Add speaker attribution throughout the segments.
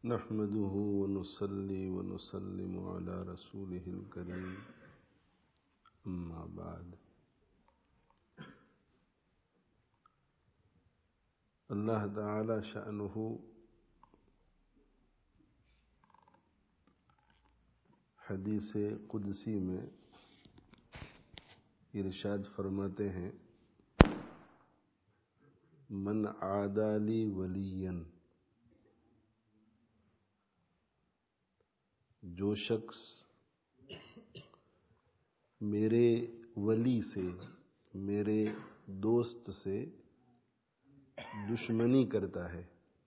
Speaker 1: نحمده ونصلي ونسلم على رسوله الكريم اما بعد. اللہ تعالی شأنہ حدیث قدسی میں ارشاد فرماتے ہیں، من عادی لی ولیا، جو شخص میرے ولی سے، میرے دوست سے دشمنی کرتا ہے،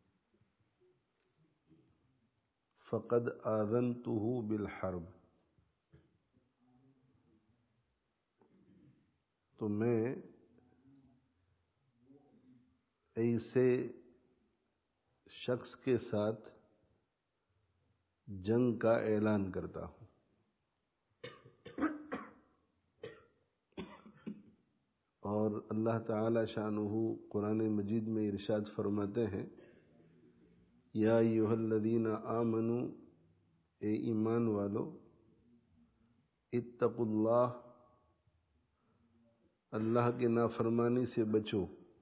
Speaker 1: فقد آذنتہ بالحرب، تو میں ایسے شخص کے ساتھ جنگ کا اعلان کرتا ہوں۔ اور اللہ تعالی شانہ قرآن مجید میں ارشاد فرماتے ہیں، یا ایھا الذین آمنوا، اے ایمان والو، اتقوا اللہ، اللہ کے نافرمانی سے بچو،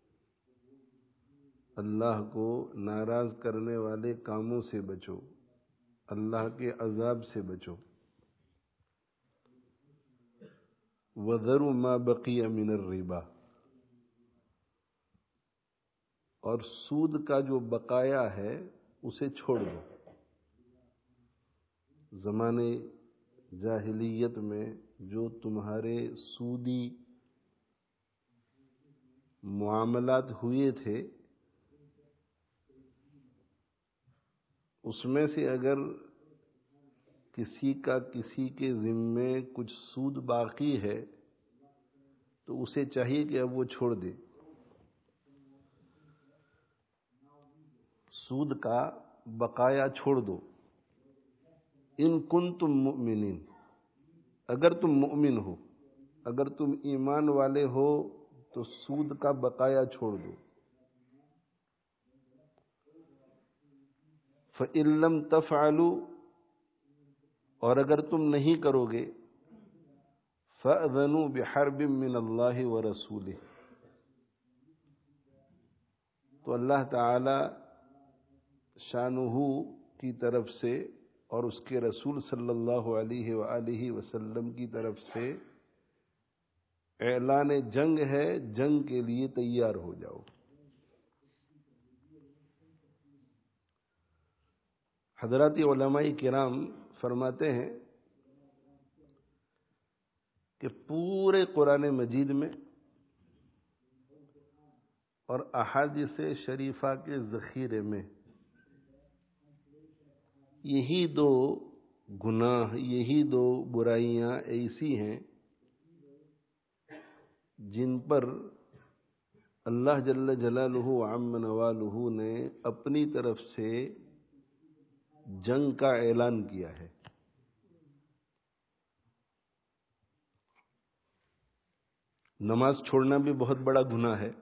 Speaker 1: اللہ کو ناراض کرنے والے کاموں سے بچو، اللہ کے عذاب سے بچو، وَذَرُوا مَا بَقِيَ مِنَ الرِّبَا، اور سود کا جو بقایا ہے اسے چھوڑ دو۔ زمانے جاہلیت میں جو تمہارے سودی معاملات ہوئے تھے، اس میں سے اگر کسی کا کسی کے ذمے کچھ سود باقی ہے تو اسے چاہیے کہ اب وہ چھوڑ دے۔ سود کا بقایا چھوڑ دو، ان کنتم مؤمنین، اگر تم مؤمن ہو، اگر تم ایمان والے ہو تو سود کا بقایا چھوڑ دو۔ فَإِن لَّمْ تَفْعَلُوا، اور اگر تم نہیں کرو گے، فَأْذَنُوا بِحَرْبٍ مِّنَ اللَّهِ وَرَسُولِهِ، تو اللہ تعالی شانہ کی طرف سے اور اس کے رسول صلی اللہ علیہ وآلہ وسلم کی طرف سے اعلان جنگ ہے، جنگ کے لیے تیار ہو جاؤ۔ حضرات علماء کرام فرماتے ہیں کہ پورے قرآن مجید میں اور احادیث شریفہ کے ذخیرے میں یہی دو گناہ، یہی دو برائیاں ایسی ہیں جن پر اللہ جل جلالہ وعم نوالہ نے اپنی طرف سے جنگ کا اعلان کیا ہے۔ نماز چھوڑنا بھی بہت بڑا گناہ ہے،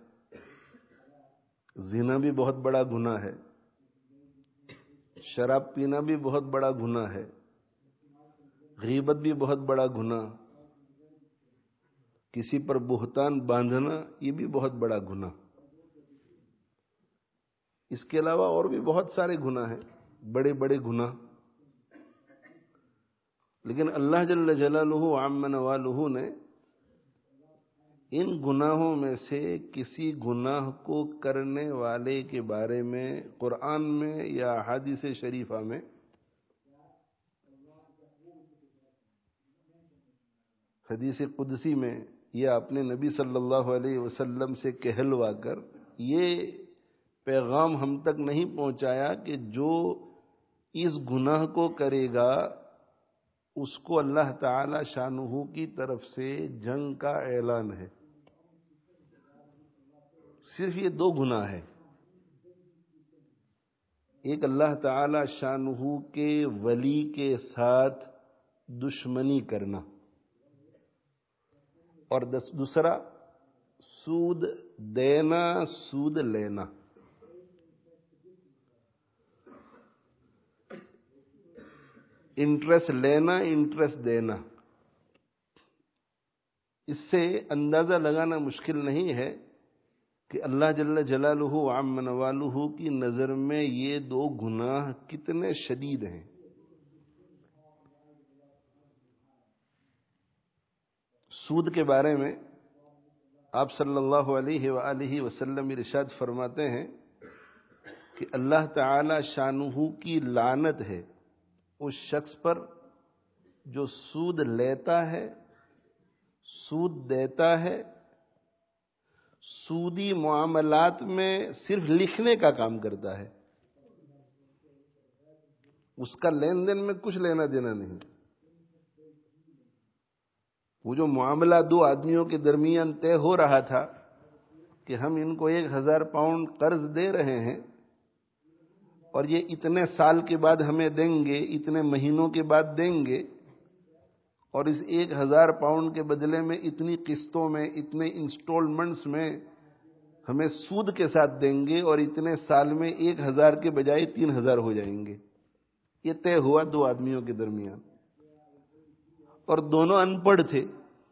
Speaker 1: زنا بھی بہت بڑا گناہ ہے، شراب پینا بھی بہت بڑا گناہ ہے، غیبت بھی بہت بڑا گناہ، کسی پر بہتان باندھنا یہ بھی بہت بڑا گناہ۔ اس کے علاوہ اور بھی بہت سارے گناہ ہیں، بڑے بڑے گناہ، لیکن اللہ جل جلالہ وعم نوالہ نے ان گناہوں میں سے کسی گناہ کو کرنے والے کے بارے میں قرآن میں یا احادیث شریفہ میں حدیث قدسی میں یا اپنے نبی صلی اللہ علیہ وسلم سے کہلوا کر یہ پیغام ہم تک نہیں پہنچایا کہ جو اس گناہ کو کرے گا اس کو اللہ تعالی شانہ کی طرف سے جنگ کا اعلان ہے۔ صرف یہ دو گناہ ہے، ایک اللہ تعالی شانہ کے ولی کے ساتھ دشمنی کرنا، اور دوسرا سود دینا، سود لینا۔ انٹرسٹ لینا، انٹرسٹ دینا، اس سے اندازہ لگانا مشکل نہیں ہے کہ اللہ جل جلالہ وعم نوالہ کی نظر میں یہ دو گناہ کتنے شدید ہیں۔ سود کے بارے میں آپ صلی اللہ علیہ وآلہ وسلم ارشاد فرماتے ہیں کہ اللہ تعالی شانہ کی لعنت ہے اس شخص پر جو سود لیتا ہے، سود دیتا ہے، سودی معاملات میں صرف لکھنے کا کام کرتا ہے، اس کا لین دین میں کچھ لینا دینا نہیں۔ وہ جو معاملہ دو آدمیوں کے درمیان طے ہو رہا تھا کہ ہم ان کو 1000 پاؤنڈ قرض دے رہے ہیں اور یہ اتنے سال کے بعد ہمیں دیں گے، اتنے مہینوں کے بعد دیں گے، اور اس 1000 پاؤنڈ کے بدلے میں اتنی قسطوں میں، اتنے انسٹالمنٹس میں ہمیں سود کے ساتھ دیں گے، اور اتنے سال میں 1000 کے بجائے 3000 ہو جائیں گے۔ یہ طے ہوا دو آدمیوں کے درمیان، اور دونوں ان پڑھ تھے،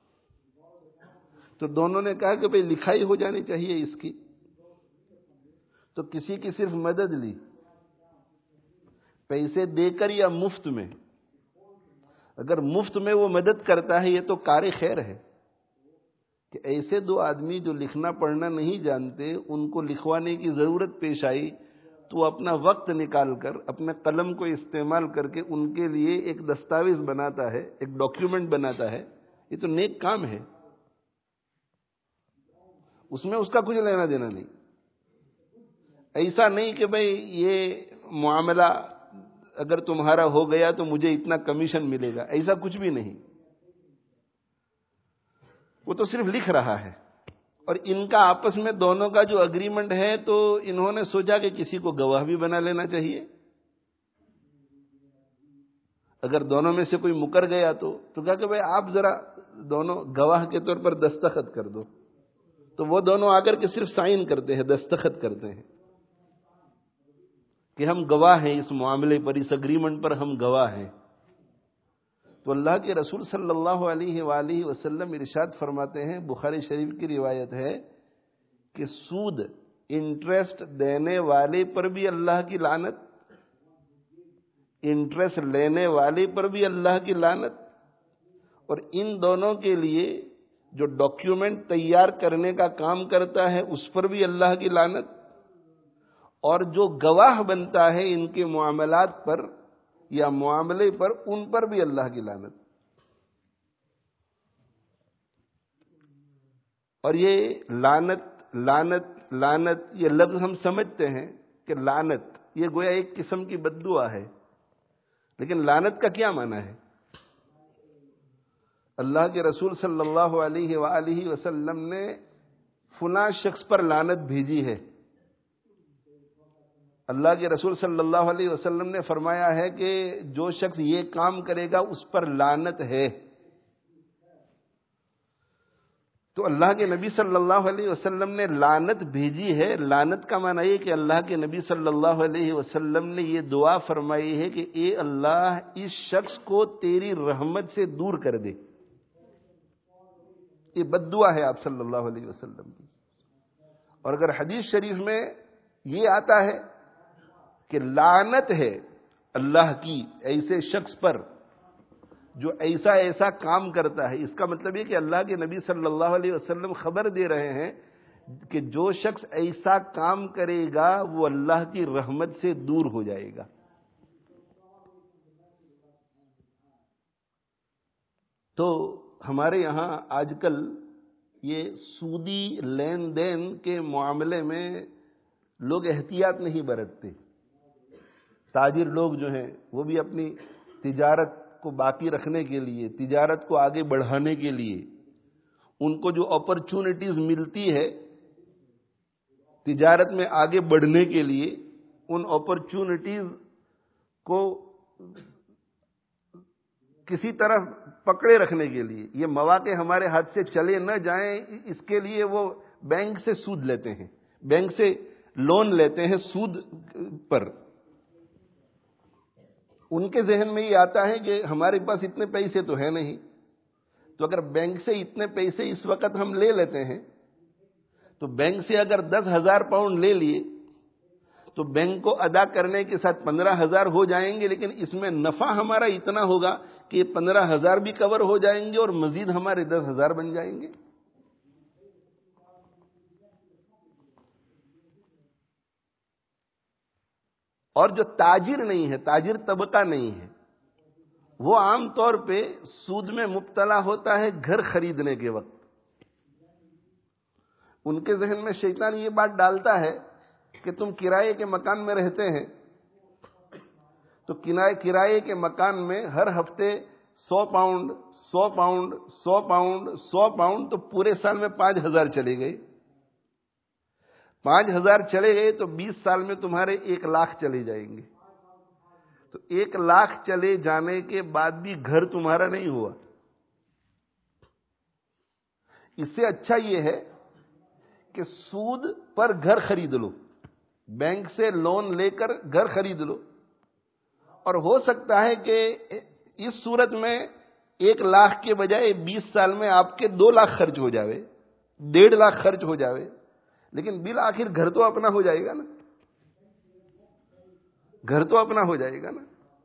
Speaker 1: تو دونوں نے کہا کہ بھئی لکھائی ہو جانی چاہیے اس کی، تو کسی کی صرف مدد لی، پیسے دے کر یا مفت میں۔ اگر مفت میں وہ مدد کرتا ہے یہ تو کار خیر ہے، کہ ایسے دو آدمی جو لکھنا پڑھنا نہیں جانتے ان کو لکھوانے کی ضرورت پیش آئی تو اپنا وقت نکال کر اپنے قلم کو استعمال کر کے ان کے لیے ایک دستاویز بناتا ہے، ایک ڈاکیومنٹ بناتا ہے۔ یہ تو نیک کام ہے، اس میں اس کا کچھ لینا دینا نہیں۔ ایسا نہیں کہ بھئی یہ معاملہ اگر تمہارا ہو گیا تو مجھے اتنا کمیشن ملے گا، ایسا کچھ بھی نہیں۔ وہ تو صرف لکھ رہا ہے، اور ان کا آپس میں دونوں کا جو اگریمنٹ ہے تو انہوں نے سوچا کہ کسی کو گواہ بھی بنا لینا چاہیے، اگر دونوں میں سے کوئی مکر گیا تو کہا کہ بھئی آپ ذرا دونوں گواہ کے طور پر دستخط کر دو، تو وہ دونوں آ کر کے صرف سائن کرتے ہیں، دستخط کرتے ہیں کہ ہم گواہ ہیں اس معاملے پر، اس اگریمنٹ پر ہم گواہ ہیں۔ تو اللہ کے رسول صلی اللہ علیہ وآلہ وسلم ارشاد فرماتے ہیں، بخاری شریف کی روایت ہے کہ سود، انٹرسٹ دینے والے پر بھی اللہ کی لعنت، انٹرسٹ لینے والے پر بھی اللہ کی لعنت، اور ان دونوں کے لیے جو ڈاکیومنٹ تیار کرنے کا کام کرتا ہے اس پر بھی اللہ کی لعنت، اور جو گواہ بنتا ہے ان کے معاملات پر یا معاملے پر ان پر بھی اللہ کی لعنت۔ اور یہ لعنت لعنت لعنت یہ لفظ ہم سمجھتے ہیں کہ لعنت یہ گویا ایک قسم کی بد دعا ہے، لیکن لعنت کا کیا معنی ہے؟ اللہ کے رسول صلی اللہ علیہ وآلہ وسلم نے فلاں شخص پر لعنت بھیجی ہے۔ اللہ کے رسول صلی اللہ علیہ وسلم نے فرمایا ہے کہ جو شخص یہ کام کرے گا اس پر لعنت ہے۔ تو اللہ کے نبی صلی اللہ علیہ وسلم نے لعنت بھیجی ہے، لعنت کا معنی یہ کہ اللہ کے نبی صلی اللہ علیہ وسلم نے یہ دعا فرمائی ہے کہ اے اللہ اس شخص کو تیری رحمت سے دور کر دے۔ یہ بد دعا ہے آپ صلی اللہ علیہ وسلم کی۔ اور اگر حدیث شریف میں یہ آتا ہے کہ لعنت ہے اللہ کی ایسے شخص پر جو ایسا ایسا کام کرتا ہے، اس کا مطلب یہ کہ اللہ کے نبی صلی اللہ علیہ وسلم خبر دے رہے ہیں کہ جو شخص ایسا کام کرے گا وہ اللہ کی رحمت سے دور ہو جائے گا۔ تو ہمارے یہاں آج کل یہ سودی لین دین کے معاملے میں لوگ احتیاط نہیں برتتے۔ تاجر لوگ جو ہیں وہ بھی اپنی تجارت کو باقی رکھنے کے لیے، تجارت کو آگے بڑھانے کے لیے، ان کو جو اپرچونٹیز ملتی ہے تجارت میں آگے بڑھنے کے لیے، ان اپرچونٹیز کو کسی طرح پکڑے رکھنے کے لیے، یہ مواقع ہمارے ہاتھ سے چلے نہ جائیں، اس کے لیے وہ بینک سے سود لیتے ہیں، بینک سے لون لیتے ہیں سود پر۔ ان کے ذہن میں یہ آتا ہے کہ ہمارے پاس اتنے پیسے تو ہیں نہیں، تو اگر بینک سے اتنے پیسے اس وقت ہم لے لیتے ہیں تو بینک سے اگر 10,000 پاؤنڈ لے لیے تو بینک کو ادا کرنے کے ساتھ 15,000 ہو جائیں گے، لیکن اس میں نفع ہمارا اتنا ہوگا کہ یہ 15,000 بھی کور ہو جائیں گے اور مزید ہمارے 10,000 بن جائیں گے۔ اور جو تاجر نہیں ہے، تاجر طبقہ نہیں ہے، وہ عام طور پہ سود میں مبتلا ہوتا ہے گھر خریدنے کے وقت۔ ان کے ذہن میں شیطان یہ بات ڈالتا ہے کہ تم کرائے کے مکان میں رہتے ہیں تو کرائے کے مکان میں ہر ہفتے 100 پاؤنڈ 100 پاؤنڈ 100 پاؤنڈ 100 پاؤنڈ، تو پورے سال میں 5,000 چلے گئے۔ 5,000 چلے گئے تو 20 سال میں تمہارے 1,00,000 چلے جائیں گے۔ تو 1,00,000 چلے جانے کے بعد بھی گھر تمہارا نہیں ہوا۔ اس سے اچھا یہ ہے کہ سود پر گھر خرید لو، بینک سے لون لے کر گھر خرید لو، اور ہو سکتا ہے کہ اس صورت میں 1,00,000 کے بجائے 20 سال میں آپ کے 2,00,000 خرچ ہو جاوے، 1,50,000 خرچ ہو جاوے، لیکن بالآخر گھر تو اپنا ہو جائے گا نا، گھر تو اپنا ہو جائے گا نا۔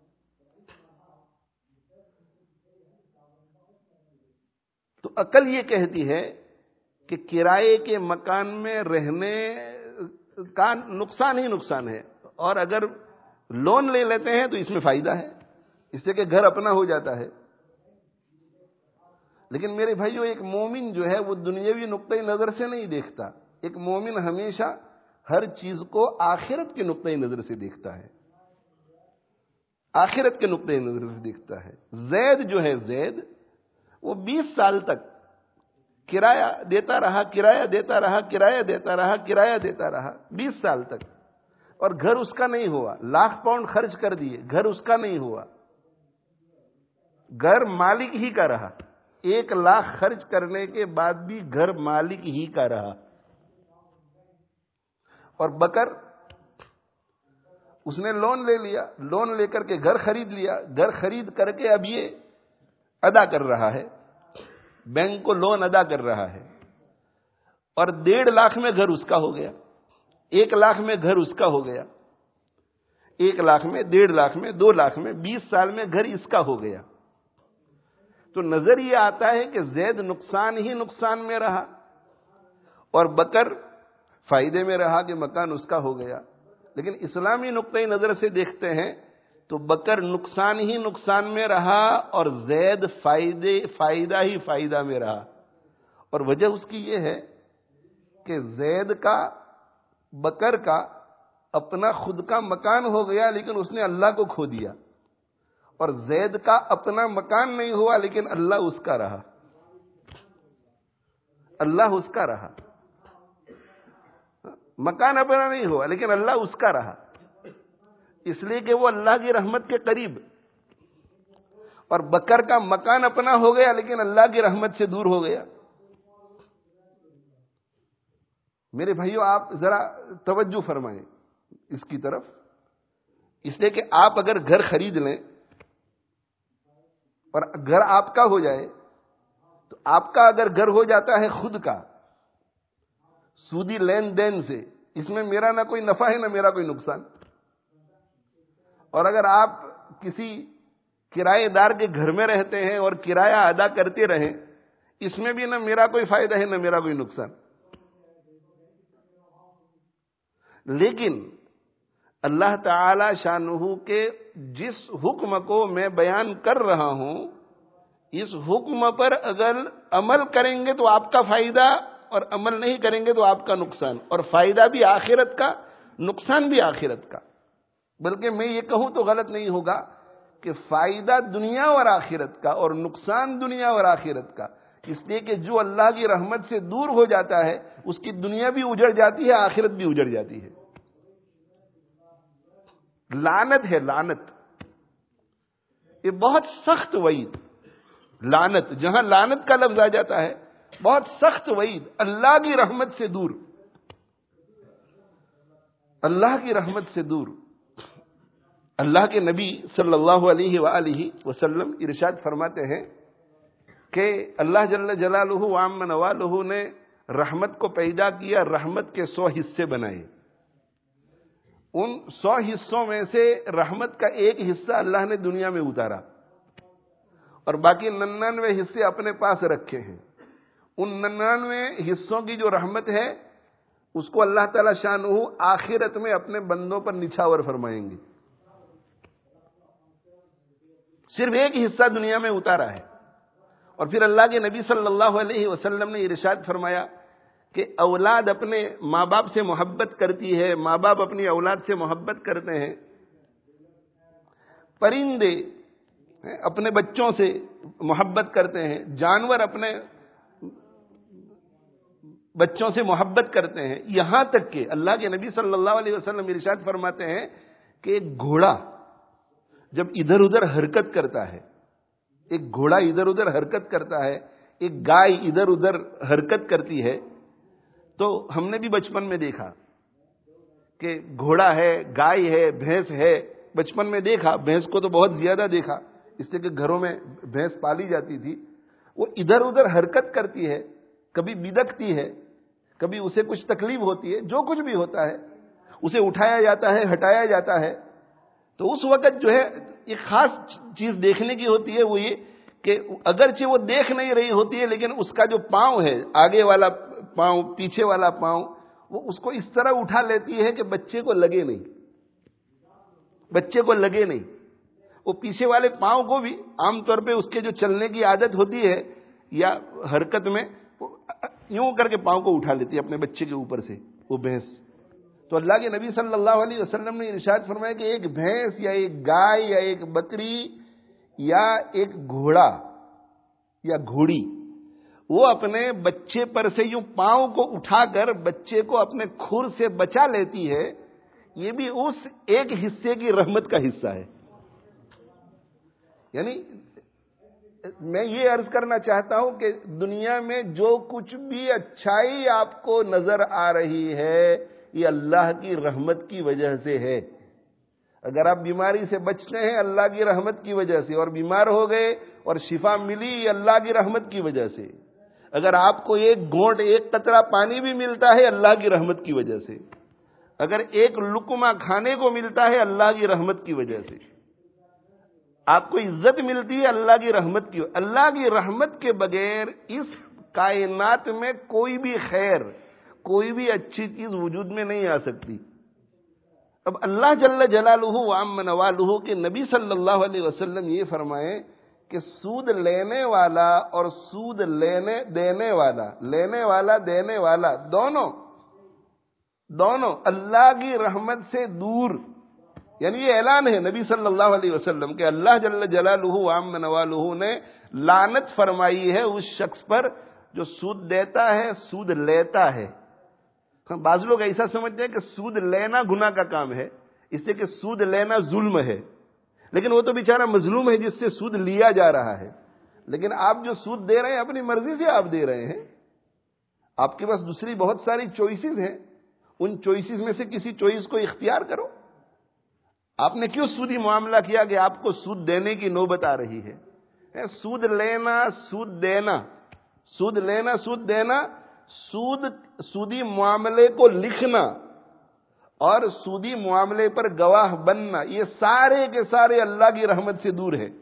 Speaker 1: تو عقل یہ کہتی ہے کہ کرائے کے مکان میں رہنے کا نقصان ہی نقصان ہے، اور اگر لون لے لیتے ہیں تو اس میں فائدہ ہے، اس سے کہ گھر اپنا ہو جاتا ہے۔ لیکن میرے بھائیو، ایک مومن جو ہے وہ دنیاوی نقطۂ نظر سے نہیں دیکھتا، ایک مومن ہمیشہ ہر چیز کو آخرت کے نقطۂ نظر سے دیکھتا ہے، آخرت کے نقطۂ نظر سے دیکھتا ہے۔ زید جو ہے، زید وہ 20 سال تک کرایہ دیتا رہا، کرایہ دیتا رہا، کرایہ دیتا رہا، کرایہ دیتا رہا 20 سال تک، اور گھر اس کا نہیں ہوا۔ 1,00,000 پاؤنڈ خرچ کر دیے، گھر اس کا نہیں ہوا، گھر مالک ہی کا رہا۔ 1,00,000 خرچ کرنے کے بعد بھی گھر مالک ہی کا رہا۔ اور بکر، اس نے لون لے لیا، لون لے کر کے گھر خرید لیا، گھر خرید کر کے اب یہ ادا کر رہا ہے، بینک کو لون ادا کر رہا ہے، اور 1,50,000 میں گھر اس کا ہو گیا، 1,00,000 میں گھر اس کا ہو گیا، 1,00,000 میں، 1,50,000 میں، 2,00,000 میں، 20 سال میں گھر اس کا ہو گیا۔ تو نظر یہ آتا ہے کہ زید نقصان ہی نقصان میں رہا اور بکر فائدے میں رہا کہ مکان اس کا ہو گیا۔ لیکن اسلامی نقطۂ نظر سے دیکھتے ہیں تو بکر نقصان ہی نقصان میں رہا اور زید فائدہ ہی فائدہ میں رہا۔ اور وجہ اس کی یہ ہے کہ زید کا، بکر کا اپنا خود کا مکان ہو گیا لیکن اس نے اللہ کو کھو دیا، اور زید کا اپنا مکان نہیں ہوا لیکن اللہ اس کا رہا، اللہ اس کا رہا۔ مکان اپنا نہیں ہوا لیکن اللہ اس کا رہا، اس لیے کہ وہ اللہ کی رحمت کے قریب۔ اور بکر کا مکان اپنا ہو گیا لیکن اللہ کی رحمت سے دور ہو گیا۔ میرے بھائیو، آپ ذرا توجہ فرمائیں اس کی طرف، اس لیے کہ آپ اگر گھر خرید لیں اور گھر آپ کا ہو جائے تو آپ کا اگر گھر ہو جاتا ہے خود کا، سودی لین دین سے، اس میں میرا نہ کوئی نفع ہے نہ میرا کوئی نقصان۔ اور اگر آپ کسی کرایہ دار کے گھر میں رہتے ہیں اور کرایہ ادا کرتے رہیں، اس میں بھی نہ میرا کوئی فائدہ ہے نہ میرا کوئی نقصان۔ لیکن اللہ تعالی شانہ کے جس حکم کو میں بیان کر رہا ہوں، اس حکم پر اگر عمل کریں گے تو آپ کا فائدہ، اور عمل نہیں کریں گے تو آپ کا نقصان، اور فائدہ بھی آخرت کا، نقصان بھی آخرت کا۔ بلکہ میں یہ کہوں تو غلط نہیں ہوگا کہ فائدہ دنیا اور آخرت کا اور نقصان دنیا اور آخرت کا، اس لیے کہ جو اللہ کی رحمت سے دور ہو جاتا ہے اس کی دنیا بھی اجڑ جاتی ہے، آخرت بھی اجڑ جاتی ہے۔ لعنت ہے، لعنت، یہ بہت سخت وعید۔ لعنت، جہاں لعنت کا لفظ آ جاتا ہے بہت سخت وعید، اللہ کی رحمت سے دور، اللہ کی رحمت سے دور۔ اللہ کے نبی صلی اللہ علیہ وآلہ وسلم ارشاد فرماتے ہیں کہ اللہ جل جلالہ وعم نوالہ نے رحمت کو پیدا کیا، رحمت کے 100 حصے بنائے. ان 100 حصوں میں سے رحمت کا ایک حصہ اللہ نے دنیا میں اتارا اور باقی 99 حصے اپنے پاس رکھے ہیں. ان 99 حصوں کی جو رحمت ہے اس کو اللہ تعالی شانہ آخرت میں اپنے بندوں پر نچھاور فرمائیں گے. صرف ایک حصہ دنیا میں اتارا ہے. اور پھر اللہ کے نبی صلی اللہ علیہ وسلم نے ارشاد فرمایا کہ اولاد اپنے ماں باپ سے محبت کرتی ہے، ماں باپ اپنی اولاد سے محبت کرتے ہیں. پرندے اپنے بچوں سے محبت کرتے ہیں، جانور اپنے بچوں سے محبت کرتے ہیں. یہاں تک کہ اللہ کے نبی صلی اللہ علیہ وسلم ارشاد فرماتے ہیں کہ ایک گھوڑا جب ادھر ادھر حرکت کرتا ہے، ایک گھوڑا ادھر ادھر حرکت کرتا ہے، ایک گائے ادھر ادھر حرکت کرتی ہے، تو ہم نے بھی بچپن میں دیکھا کہ گھوڑا ہے، گائے ہے، بھینس ہے. بچپن میں دیکھا، بھینس کو تو بہت زیادہ دیکھا اس لیے کہ گھروں میں بھینس پالی جاتی تھی. وہ ادھر ادھر حرکت کرتی ہے، کبھی بدکتی ہے، کبھی اسے کچھ تکلیف ہوتی ہے، جو کچھ بھی ہوتا ہے اسے اٹھایا جاتا ہے، ہٹایا جاتا ہے. تو اس وقت جو ہے ایک خاص چیز دیکھنے کی ہوتی ہے، وہ یہ کہ اگرچہ وہ دیکھ نہیں رہی ہوتی ہے لیکن اس کا جو پاؤں ہے، آگے والا پاؤں، پیچھے والا پاؤں، وہ اس کو اس طرح اٹھا لیتی ہے کہ بچے کو لگے نہیں، بچے کو لگے نہیں. وہ پیچھے والے پاؤں کو بھی عام طور پہ اس کے جو چلنے کی عادت ہوتی ہے یا حرکت میں یوں کر کے پاؤں کو اٹھا لیتی ہے اپنے بچے کے اوپر سے وہ بھینس. تو اللہ کے نبی صلی اللہ علیہ وسلم نے ارشاد فرمایا کہ ایک بھینس یا ایک گائے یا ایک بکری یا ایک گھوڑا یا گھوڑی وہ اپنے بچے پر سے یوں پاؤں کو اٹھا کر بچے کو اپنے کھر سے بچا لیتی ہے. یہ بھی اس ایک حصے کی رحمت کا حصہ ہے. یعنی میں یہ عرض کرنا چاہتا ہوں کہ دنیا میں جو کچھ بھی اچھائی آپ کو نظر آ رہی ہے یہ اللہ کی رحمت کی وجہ سے ہے. اگر آپ بیماری سے بچتے ہیں اللہ کی رحمت کی وجہ سے، اور بیمار ہو گئے اور شفا ملی یہ اللہ کی رحمت کی وجہ سے. اگر آپ کو ایک گھونٹ، ایک قطرہ پانی بھی ملتا ہے اللہ کی رحمت کی وجہ سے. اگر ایک لقمہ کھانے کو ملتا ہے اللہ کی رحمت کی وجہ سے. آپ کو عزت ملتی ہے اللہ کی رحمت کی. اللہ کی رحمت کے بغیر اس کائنات میں کوئی بھی خیر، کوئی بھی اچھی چیز وجود میں نہیں آ سکتی. اب اللہ جل جلالہ وعم نوالہ کے نبی صلی اللہ علیہ وسلم یہ فرمائیں کہ سود لینے والا اور سود دینے والا دونوں اللہ کی رحمت سے دور. یعنی یہ اعلان ہے نبی صلی اللہ علیہ وسلم کہ اللہ جل جلالہ وعم نوالہ نے لعنت فرمائی ہے اس شخص پر جو سود دیتا ہے، سود لیتا ہے. بعض لوگ ایسا سمجھتے ہیں کہ سود لینا گناہ کا کام ہے، اس سے کہ سود لینا ظلم ہے. لیکن وہ تو بیچارہ مظلوم ہے جس سے سود لیا جا رہا ہے. لیکن آپ جو سود دے رہے ہیں اپنی مرضی سے آپ دے رہے ہیں. آپ کے پاس دوسری بہت ساری چوائسز ہیں، ان چوائسز میں سے کسی چوائس کو اختیار کرو. آپ نے کیوں سودی معاملہ کیا کہ آپ کو سود دینے کی نوبت آ رہی ہے؟ سود لینا، سود دینا، سود لینا، سود دینا، سودی معاملے کو لکھنا اور سودی معاملے پر گواہ بننا، یہ سارے کے سارے اللہ کی رحمت سے دور ہے.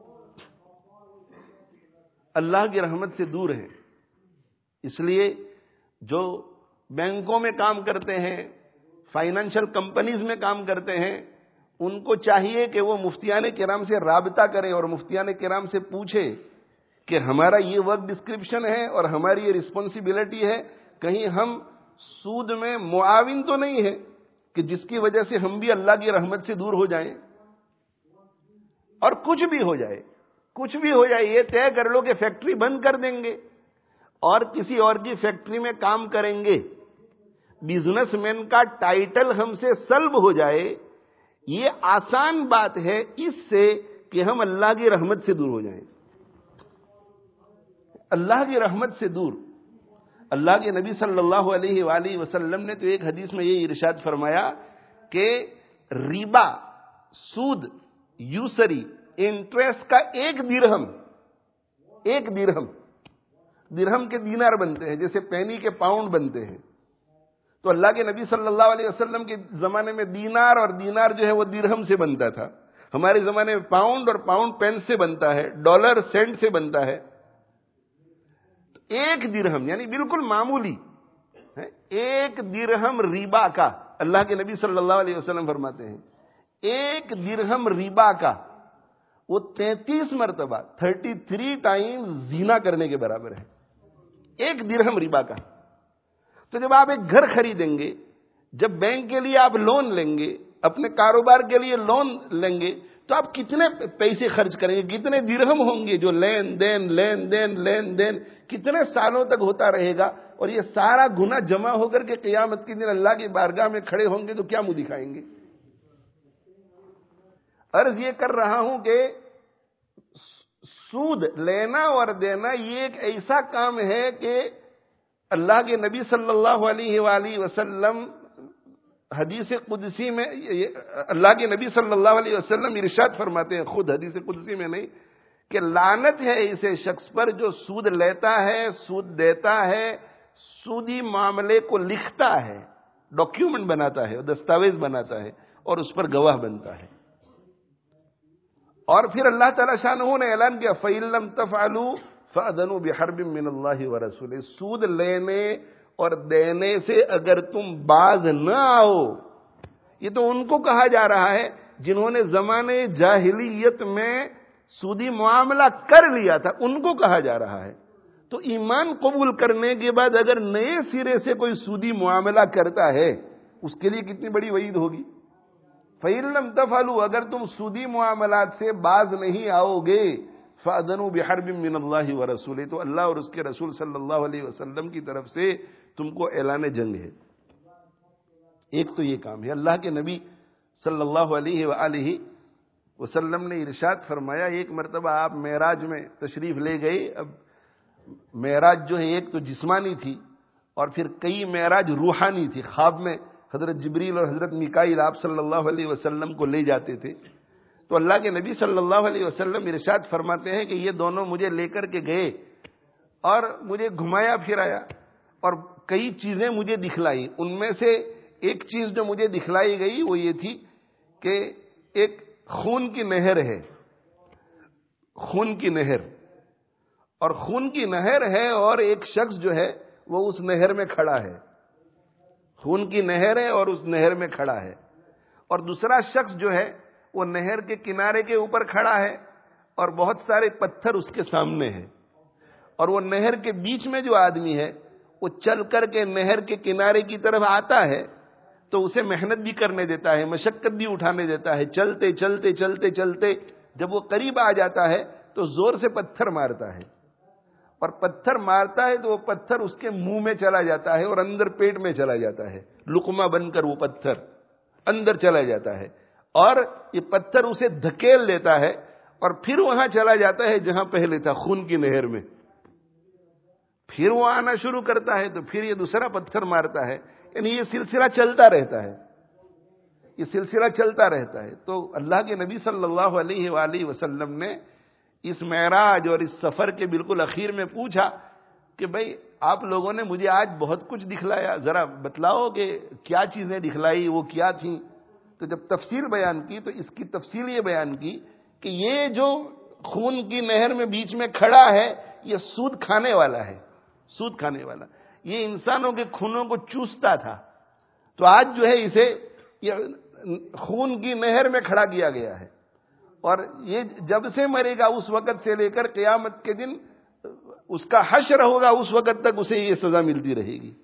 Speaker 1: اللہ کی رحمت سے دور ہے. اس لیے جو بینکوں میں کام کرتے ہیں، فائنینشل کمپنیز میں کام کرتے ہیں، ان کو چاہیے کہ وہ مفتیان کرام سے رابطہ کریں اور مفتیان کرام سے پوچھیں کہ ہمارا یہ ورک ڈسکرپشن ہے اور ہماری یہ رسپانسبلٹی ہے، کہیں ہم سود میں معاون تو نہیں ہے کہ جس کی وجہ سے ہم بھی اللہ کی رحمت سے دور ہو جائیں. اور کچھ بھی ہو جائے یہ طے کر لو کہ فیکٹری بند کر دیں گے اور کسی اور کی فیکٹری میں کام کریں گے. بزنس مین کا ٹائٹل ہم سے سلب ہو جائے، یہ آسان بات ہے اس سے کہ ہم اللہ کی رحمت سے دور ہو جائیں. اللہ کی رحمت سے دور. اللہ کے نبی صلی اللہ علیہ وآلہ وسلم نے تو ایک حدیث میں یہ ارشاد فرمایا کہ ربا سود یوسری انٹرسٹ کا ایک درہم کے دینار بنتے ہیں، جیسے پینی کے پاؤنڈ بنتے ہیں. تو اللہ کے نبی صلی اللہ علیہ وسلم کے زمانے میں دینار، اور دینار جو ہے وہ درہم سے بنتا تھا. ہمارے زمانے میں پاؤنڈ، اور پاؤنڈ پینس سے بنتا ہے، ڈالر سینٹ سے بنتا ہے. ایک درہم یعنی بالکل معمولی، ایک درہم ریبا کا، اللہ کے نبی صلی اللہ علیہ وسلم فرماتے ہیں ایک درہم ریبا کا وہ 33 مرتبہ 33 ٹائم زنا کرنے کے برابر ہے. ایک درہم ریبا کا. تو جب آپ ایک گھر خریدیں گے، جب بینک کے لیے آپ لون لیں گے، اپنے کاروبار کے لیے لون لیں گے، تو آپ کتنے پیسے خرچ کریں گے؟ کتنے درہم ہوں گے جو لین دین کتنے سالوں تک ہوتا رہے گا؟ اور یہ سارا گناہ جمع ہو کر کے قیامت کے دن اللہ کی بارگاہ میں کھڑے ہوں گے تو کیا منہ دکھائیں گے؟ عرض یہ کر رہا ہوں کہ سود لینا اور دینا یہ ایک ایسا کام ہے کہ اللہ کے نبی صلی اللہ علیہ وآلہ وسلم حدیث قدسی میں، اللہ کے نبی صلی اللہ علیہ وسلم ارشاد فرماتے ہیں، خود حدیث قدسی میں نہیں، کہ لعنت ہے ایسے شخص پر جو سود لیتا ہے، سود دیتا ہے، سودی معاملے کو لکھتا ہے، ڈاکیومنٹ بناتا ہے، دستاویز بناتا ہے، اور اس پر گواہ بنتا ہے. اور پھر اللہ تعالیٰ شانہ نے اعلان کیا فَإِن لَّمْ تَفْعَلُوا فَأْذَنُوا بِحَرْبٍ مِّنَ اللَّهِ وَرَسُولِهِ. سود لینے اور دینے سے اگر تم باز نہ آؤ، یہ تو ان کو کہا جا رہا ہے جنہوں نے زمانے جاہلیت میں سودی معاملہ کر لیا تھا، ان کو کہا جا رہا ہے. تو ایمان قبول کرنے کے بعد اگر نئے سرے سے کوئی سودی معاملہ کرتا ہے، اس کے لیے کتنی بڑی وعید ہوگی. فَإِن لَّمْ تَفْعَلُوا، اگر تم سودی معاملات سے باز نہیں آؤ گے، فَأْذَنُوا بِحَرْبٍ مِّنَ اللَّهِ وَرَسُولِهِ، تو اللہ اور اس کے رسول صلی اللہ علیہ وسلم کی طرف سے تم کو اعلان جنگ ہے. ایک تو یہ کام ہے. اللہ کے نبی صلی اللہ علیہ وآلہ وسلم نے ارشاد فرمایا، ایک مرتبہ آپ معراج میں تشریف لے گئے. اب معراج جو ہے ایک تو جسمانی تھی، اور پھر کئی معراج روحانی تھی. خواب میں حضرت جبریل اور حضرت میکائیل آپ صلی اللہ علیہ وسلم کو لے جاتے تھے. تو اللہ کے نبی صلی اللہ علیہ وسلم ارشاد فرماتے ہیں کہ یہ دونوں مجھے لے کر کے گئے اور مجھے گھمایا پھرایا اور کئی چیزیں مجھے دکھلائی. ان میں سے ایک چیز جو مجھے دکھلائی گئی وہ یہ تھی کہ ایک خون کی نہر ہے، خون کی نہر، اور خون کی نہر ہے، اور ایک شخص جو ہے وہ اس نہر میں کھڑا ہے. خون کی نہر ہے اور اس نہر میں کھڑا ہے. اور دوسرا شخص جو ہے وہ نہر کے کنارے کے اوپر کھڑا ہے اور بہت سارے پتھر اس کے سامنے ہیں. اور وہ نہر کے بیچ میں جو آدمی ہے وہ چل کر کے نہر کے کنارے کی طرف آتا ہے تو اسے محنت بھی کرنے دیتا ہے، مشقت بھی اٹھانے دیتا ہے. چلتے چلتے چلتے چلتے جب وہ قریب آ جاتا ہے تو زور سے پتھر مارتا ہے، اور پتھر مارتا ہے تو وہ پتھر اس کے منہ میں چلا جاتا ہے اور اندر پیٹ میں چلا جاتا ہے. لقمہ بن کر وہ پتھر اندر چلا جاتا ہے، اور یہ پتھر اسے دھکیل دیتا ہے اور پھر وہاں چلا جاتا ہے جہاں پہلے تھا، خون کی نہر میں. پھر وہ آنا شروع کرتا ہے تو پھر یہ دوسرا پتھر مارتا ہے. یعنی یہ سلسلہ چلتا رہتا ہے، یہ سلسلہ چلتا رہتا ہے. تو اللہ کے نبی صلی اللہ علیہ وآلہ وسلم نے اس معراج اور اس سفر کے بالکل اخیر میں پوچھا کہ بھئی آپ لوگوں نے مجھے آج بہت کچھ دکھلایا، ذرا بتلاؤ کہ کیا چیزیں دکھلائی، وہ کیا تھیں. تو جب تفصیل بیان کی تو اس کی تفصیل یہ بیان کی کہ یہ جو خون کی نہر میں بیچ میں کھڑا ہے یہ سود کھانے والا ہے، سود کھانے والا. یہ انسانوں کے خونوں کو چوستا تھا، تو آج جو ہے اسے خون کی نہر میں کھڑا کیا گیا ہے، اور یہ جب سے مرے گا اس وقت سے لے کر قیامت کے دن اس کا حشر ہوگا اس وقت تک اسے یہ سزا ملتی رہے گی.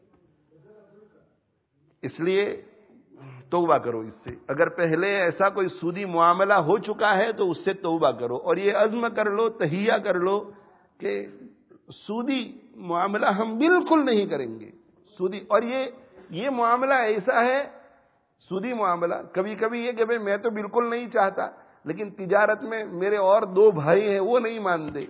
Speaker 1: اس لیے توبہ کرو اس سے. اگر پہلے ایسا کوئی سودی معاملہ ہو چکا ہے تو اس سے توبہ کرو، اور یہ عزم کر لو، تہیہ کر لو کہ سودی معاملہ ہم بالکل نہیں کریں گے. سودی، اور یہ معاملہ ایسا ہے، سودی معاملہ کبھی کبھی یہ کہ بھئی میں تو بالکل نہیں چاہتا، لیکن تجارت میں میرے اور 2 بھائی ہیں وہ نہیں مانتے،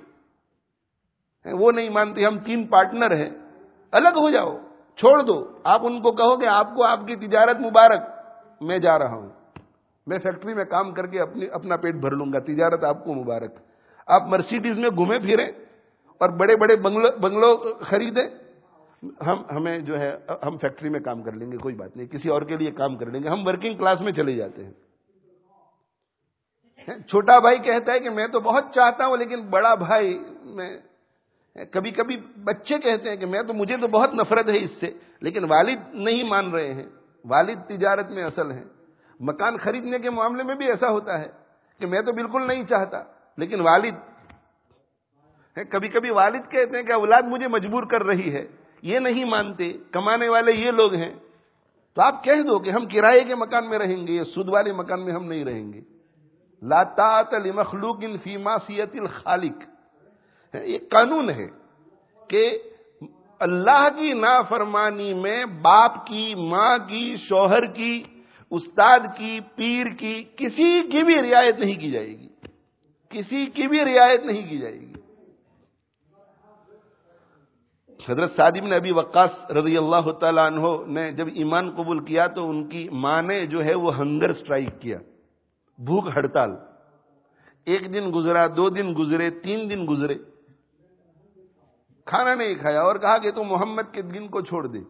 Speaker 1: ہم 3 پارٹنر ہیں، الگ ہو جاؤ، چھوڑ دو. آپ ان کو کہو کہ آپ کو آپ کی تجارت مبارک، میں جا رہا ہوں. میں فیکٹری میں کام کر کے اپنا پیٹ بھر لوں گا، تجارت آپ کو مبارک. آپ مرسیڈیز میں گھومے پھریں اور بڑے بڑے بنگلو خریدیں، ہمیں جو ہے ہم فیکٹری میں کام کر لیں گے، کوئی بات نہیں، کسی اور کے لیے کام کر لیں گے. ہم ورکنگ کلاس میں چلے جاتے ہیں. چھوٹا بھائی کہتا ہے کہ میں تو بہت چاہتا ہوں لیکن بڑا بھائی میں، کبھی کبھی بچے کہتے ہیں کہ مجھے تو بہت نفرت ہے اس سے، لیکن والد نہیں مان رہے ہیں. والد تجارت میں اصل ہیں. مکان خریدنے کے معاملے میں بھی ایسا ہوتا ہے کہ میں تو بالکل نہیں چاہتا، لیکن والد، کبھی کبھی والد کہتے ہیں کہ اولاد مجھے مجبور کر رہی ہے، یہ نہیں مانتے، کمانے والے یہ لوگ ہیں. تو آپ کہہ دو کہ ہم کرائے کے مکان میں رہیں گے، یہ سود والے مکان میں ہم نہیں رہیں گے. لا طاعت لمخلوق فی معصیت الخالق، یہ قانون ہے کہ اللہ کی نافرمانی میں باپ کی، ماں کی، شوہر کی، استاد کی، پیر کی، کسی کی بھی رعایت نہیں کی جائے گی، کسی کی بھی رعایت نہیں کی جائے گی. حضرت سعد بن ابی وقاص رضی اللہ تعالی عنہ نے جب ایمان قبول کیا تو ان کی ماں نے جو ہے وہ ہنگر سٹرائک کیا، بھوک ہڑتال. 1 دن گزرا، 2 دن گزرے، 3 دن گزرے، کھانا نہیں کھایا اور کہا کہ تو محمد کے دین کو چھوڑ دے.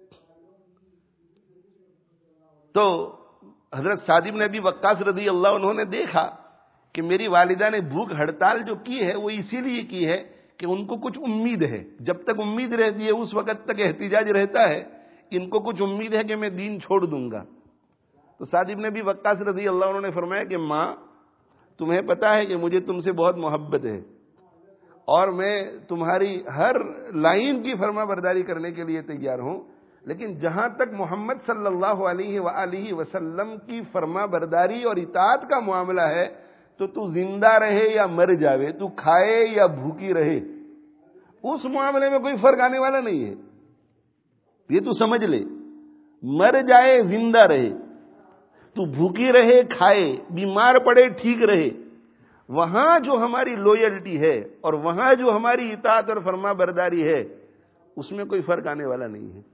Speaker 1: تو حضرت سعد بن ابی وقاص رضی اللہ عنہ نے دیکھا کہ میری والدہ نے بھوک ہڑتال جو کی ہے وہ اسی لیے کی ہے کہ ان کو کچھ امید ہے. جب تک امید رہتی ہے اس وقت تک احتجاج رہتا ہے، ان کو کچھ امید ہے کہ میں دین چھوڑ دوں گا. تو سعد بن ابی وقاص رضی اللہ عنہ نے فرمایا کہ ماں، تمہیں پتا ہے کہ مجھے تم سے بہت محبت ہے اور میں تمہاری ہر لائن کی فرما برداری کرنے کے لیے تیار ہوں، لیکن جہاں تک محمد صلی اللہ علیہ وآلہ وسلم کی فرما برداری اور اطاعت کا معاملہ ہے تو زندہ رہے یا مر جاوے، تو کھائے یا بھوکی رہے، اس معاملے میں کوئی فرق آنے والا نہیں ہے. یہ تو سمجھ لے، مر جائے زندہ رہے، تو بھوکی رہے کھائے، بیمار پڑے ٹھیک رہے، وہاں جو ہماری لویلٹی ہے اور وہاں جو ہماری اطاعت اور فرما برداری ہے اس میں کوئی فرق آنے والا نہیں ہے.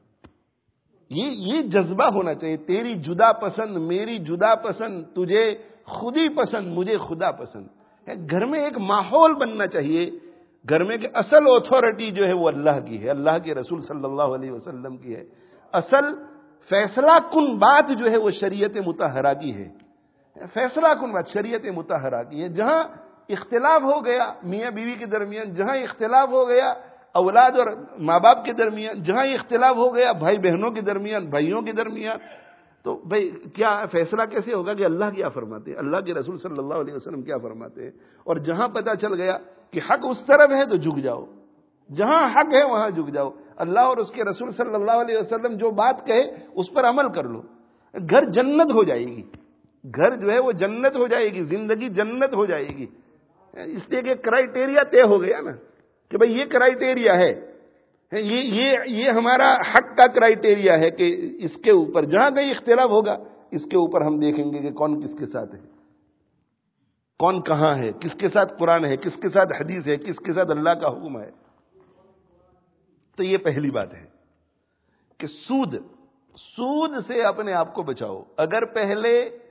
Speaker 1: یہ جذبہ ہونا چاہیے. تیری جدا پسند، میری جدا پسند، تجھے خودی پسند، مجھے خدا پسند. گھر میں ایک ماحول بننا چاہیے، گھر میں کہ اصل اتھارٹی جو ہے وہ اللہ کی ہے، اللہ کے رسول صلی اللہ علیہ وسلم کی ہے. اصل فیصلہ کن بات جو ہے وہ شریعت مطہرہ کی ہے. فیصلہ کن بات شریعت مطہرہ کی ہے. جہاں اختلاف ہو گیا میاں بیوی کے درمیان، جہاں اختلاف ہو گیا اولاد اور ماں باپ کے درمیان، جہاں اختلاف ہو گیا بھائی بہنوں کے درمیان، بھائیوں کے درمیان، تو بھائی کیا فیصلہ کیسے ہوگا کہ اللہ کیا فرماتے ہیں، اللہ کے رسول صلی اللہ علیہ وسلم کیا فرماتے ہیں. اور جہاں پتہ چل گیا کہ حق اس طرف ہے تو جھک جاؤ، جہاں حق ہے وہاں جھک جاؤ. اللہ اور اس کے رسول صلی اللہ علیہ وسلم جو بات کہے اس پر عمل کر لو. گھر جنت ہو جائے گی، گھر جو ہے وہ جنت ہو جائے گی، زندگی جنت ہو جائے گی. اس لیے کہ کرائیٹیریا طے ہو گیا نا کہ بھئی یہ کرائیٹیریا ہے، یہ ہمارا حق کا کرائیٹیریا ہے کہ اس کے اوپر جہاں کہیں اختلاف ہوگا اس کے اوپر ہم دیکھیں گے کہ کون کس کے ساتھ ہے، کون کہاں ہے، کس کے ساتھ قرآن ہے، کس کے ساتھ حدیث ہے، کس کے ساتھ اللہ کا حکم ہے. تو یہ پہلی بات ہے کہ سود سے اپنے آپ کو بچاؤ. اگر پہلے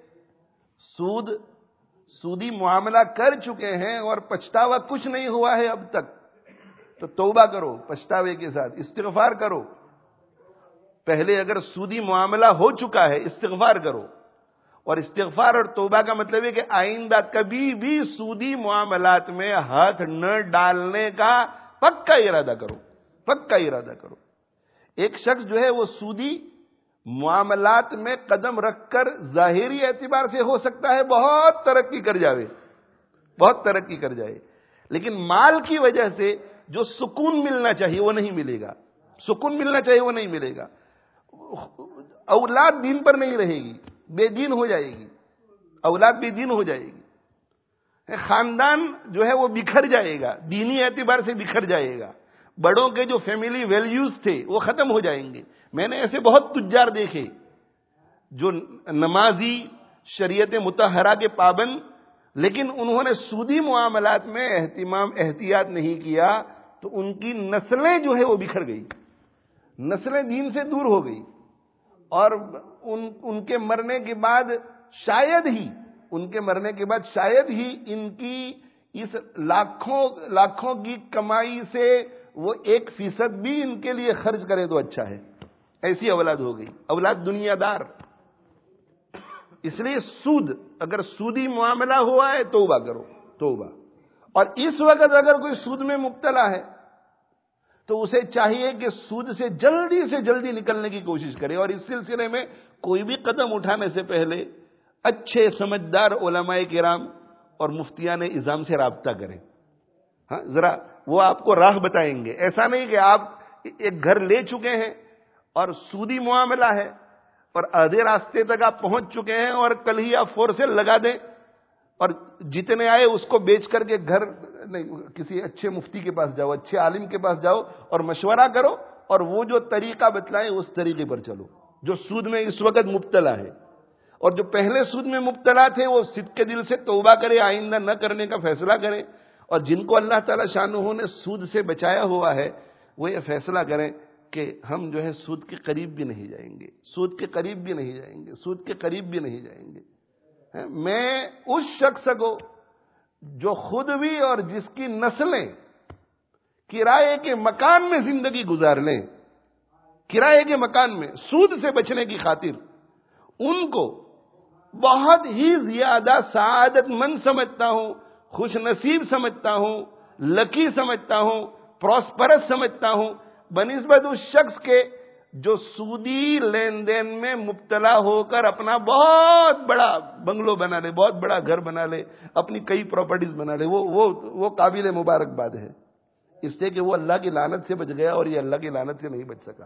Speaker 1: سودی معاملہ کر چکے ہیں اور پچھتاوا کچھ نہیں ہوا ہے اب تک، تو توبہ کرو پچھتاوے کے ساتھ، استغفار کرو. پہلے اگر سودی معاملہ ہو چکا ہے استغفار کرو. اور استغفار اور توبہ کا مطلب ہے کہ آئندہ کبھی بھی سودی معاملات میں ہاتھ نہ ڈالنے کا پکا ارادہ کرو، پکا ارادہ کرو. ایک شخص جو ہے وہ سودی معاملات میں قدم رکھ کر ظاہری اعتبار سے ہو سکتا ہے بہت ترقی کر جائے، بہت ترقی کر جائے، لیکن مال کی وجہ سے جو سکون ملنا چاہیے وہ نہیں ملے گا، سکون ملنا چاہیے وہ نہیں ملے گا. اولاد دین پر نہیں رہے گی، بے دین ہو جائے گی، اولاد بے دین ہو جائے گی. خاندان جو ہے وہ بکھر جائے گا، دینی اعتبار سے بکھر جائے گا. بڑوں کے جو فیملی ویلیوز تھے وہ ختم ہو جائیں گے. میں نے ایسے بہت تجار دیکھے جو نمازی، شریعت مطہرہ کے پابند، لیکن انہوں نے سودی معاملات میں احتیاط نہیں کیا تو ان کی نسلیں جو ہے وہ بکھر گئی، نسلیں دین سے دور ہو گئی. اور ان کے مرنے کے بعد شاید ہی ان کے مرنے کے بعد شاید ہی ان کی اس لاکھوں کی کمائی سے وہ 1% بھی ان کے لیے خرچ کرے تو اچھا ہے. ایسی اولاد ہو گئی، اولاد دنیا دار. اس لیے سود، اگر سودی معاملہ ہوا ہے توبہ کرو، توبہ. اور اس وقت اگر کوئی سود میں مبتلا ہے تو اسے چاہیے کہ سود سے جلدی نکلنے کی کوشش کرے. اور اس سلسلے میں کوئی بھی قدم اٹھانے سے پہلے اچھے سمجھدار علماء کرام اور مفتیان اعظام سے رابطہ کریں. ہاں، ذرا وہ آپ کو راہ بتائیں گے. ایسا نہیں کہ آپ ایک گھر لے چکے ہیں اور سودی معاملہ ہے اور آدھے راستے تک آپ پہنچ چکے ہیں اور کل ہی آپ فور سیل لگا دیں اور جتنے آئے اس کو بیچ کر کے گھر نہیں. کسی اچھے مفتی کے پاس جاؤ، اچھے عالم کے پاس جاؤ اور مشورہ کرو اور وہ جو طریقہ بتلائے اس طریقے پر چلو. جو سود میں اس وقت مبتلا ہے اور جو پہلے سود میں مبتلا تھے وہ صدق کے دل سے توبہ کرے، آئندہ نہ کرنے کا فیصلہ کریں. اور جن کو اللہ تعالی شانہ نے سود سے بچایا ہوا ہے وہ یہ فیصلہ کریں کہ ہم جو ہے سود کے قریب بھی نہیں جائیں گے، سود کے قریب بھی نہیں جائیں گے، سود کے قریب بھی نہیں جائیں گے. میں اس شخص کو جو خود بھی اور جس کی نسلیں کرائے کے مکان میں زندگی گزار لیں، کرائے کے مکان میں سود سے بچنے کی خاطر، ان کو بہت ہی زیادہ سعادت مند سمجھتا ہوں، خوش نصیب سمجھتا ہوں، لکی سمجھتا ہوں، پراسپرس سمجھتا ہوں، بنسبت اس شخص کے جو سودی لین دین میں مبتلا ہو کر اپنا بہت بڑا بنگلو بنا لے، بہت بڑا گھر بنا لے، اپنی کئی پراپرٹیز بنا لے. وہ قابل مبارکباد ہے، اس لیے کہ وہ اللہ کی لعنت سے بچ گیا اور یہ اللہ کی لعنت سے نہیں بچ سکا.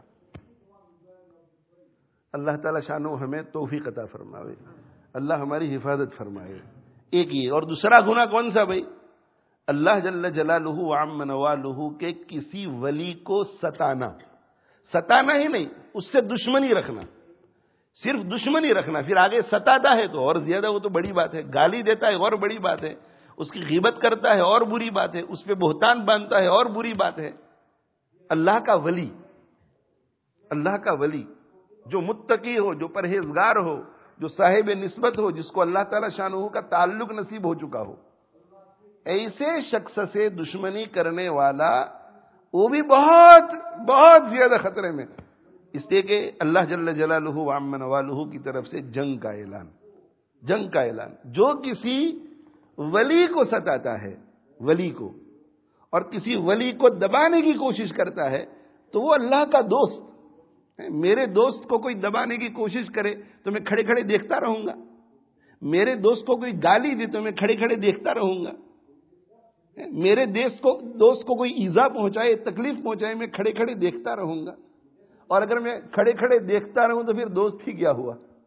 Speaker 1: اللہ تعالی شانہ ہمیں توفیق عطا فرمائے، اللہ ہماری حفاظت فرمائے. ایک یہ. اور دوسرا گناہ کون سا بھائی؟ اللہ جل جلالہ وعم نوالہ کے کسی ولی کو ستانا ہی نہیں، اس سے دشمنی رکھنا، صرف دشمنی رکھنا. پھر آگے ستاتا ہے تو اور زیادہ، وہ تو بڑی بات ہے. گالی دیتا ہے اور بڑی بات ہے، اس کی غیبت کرتا ہے اور بری بات ہے، اس پہ بہتان باندھتا ہے اور بری بات ہے. اللہ کا ولی جو متقی ہو، جو پرہیزگار ہو، جو صاحب نسبت ہو، جس کو اللہ تعالی شانہ کا تعلق نصیب ہو چکا ہو، ایسے شخص سے دشمنی کرنے والا وہ بھی بہت بہت زیادہ خطرے میں. اس لیے کہ اللہ جل جلالہ وعم نوالہ کی طرف سے جنگ کا اعلان. جو کسی ولی کو ستاتا ہے، ولی کو، اور کسی ولی کو دبانے کی کوشش کرتا ہے تو وہ اللہ کا دوست. میرے دوست کو کوئی دبانے کی کوشش کرے تو میں کھڑے کھڑے دیکھتا رہوں گا. میرے دوست کو کوئی گالی دے تو میں کھڑے کھڑے دیکھتا رہوں گا. میرے دوست کو کوئی ایذا پہنچائے، تکلیف پہنچائے، میں کھڑے کھڑے دیکھتا رہوں گا. اور اگر میں کھڑے کھڑے دیکھتا رہوں تو پھر دوست ہی کیا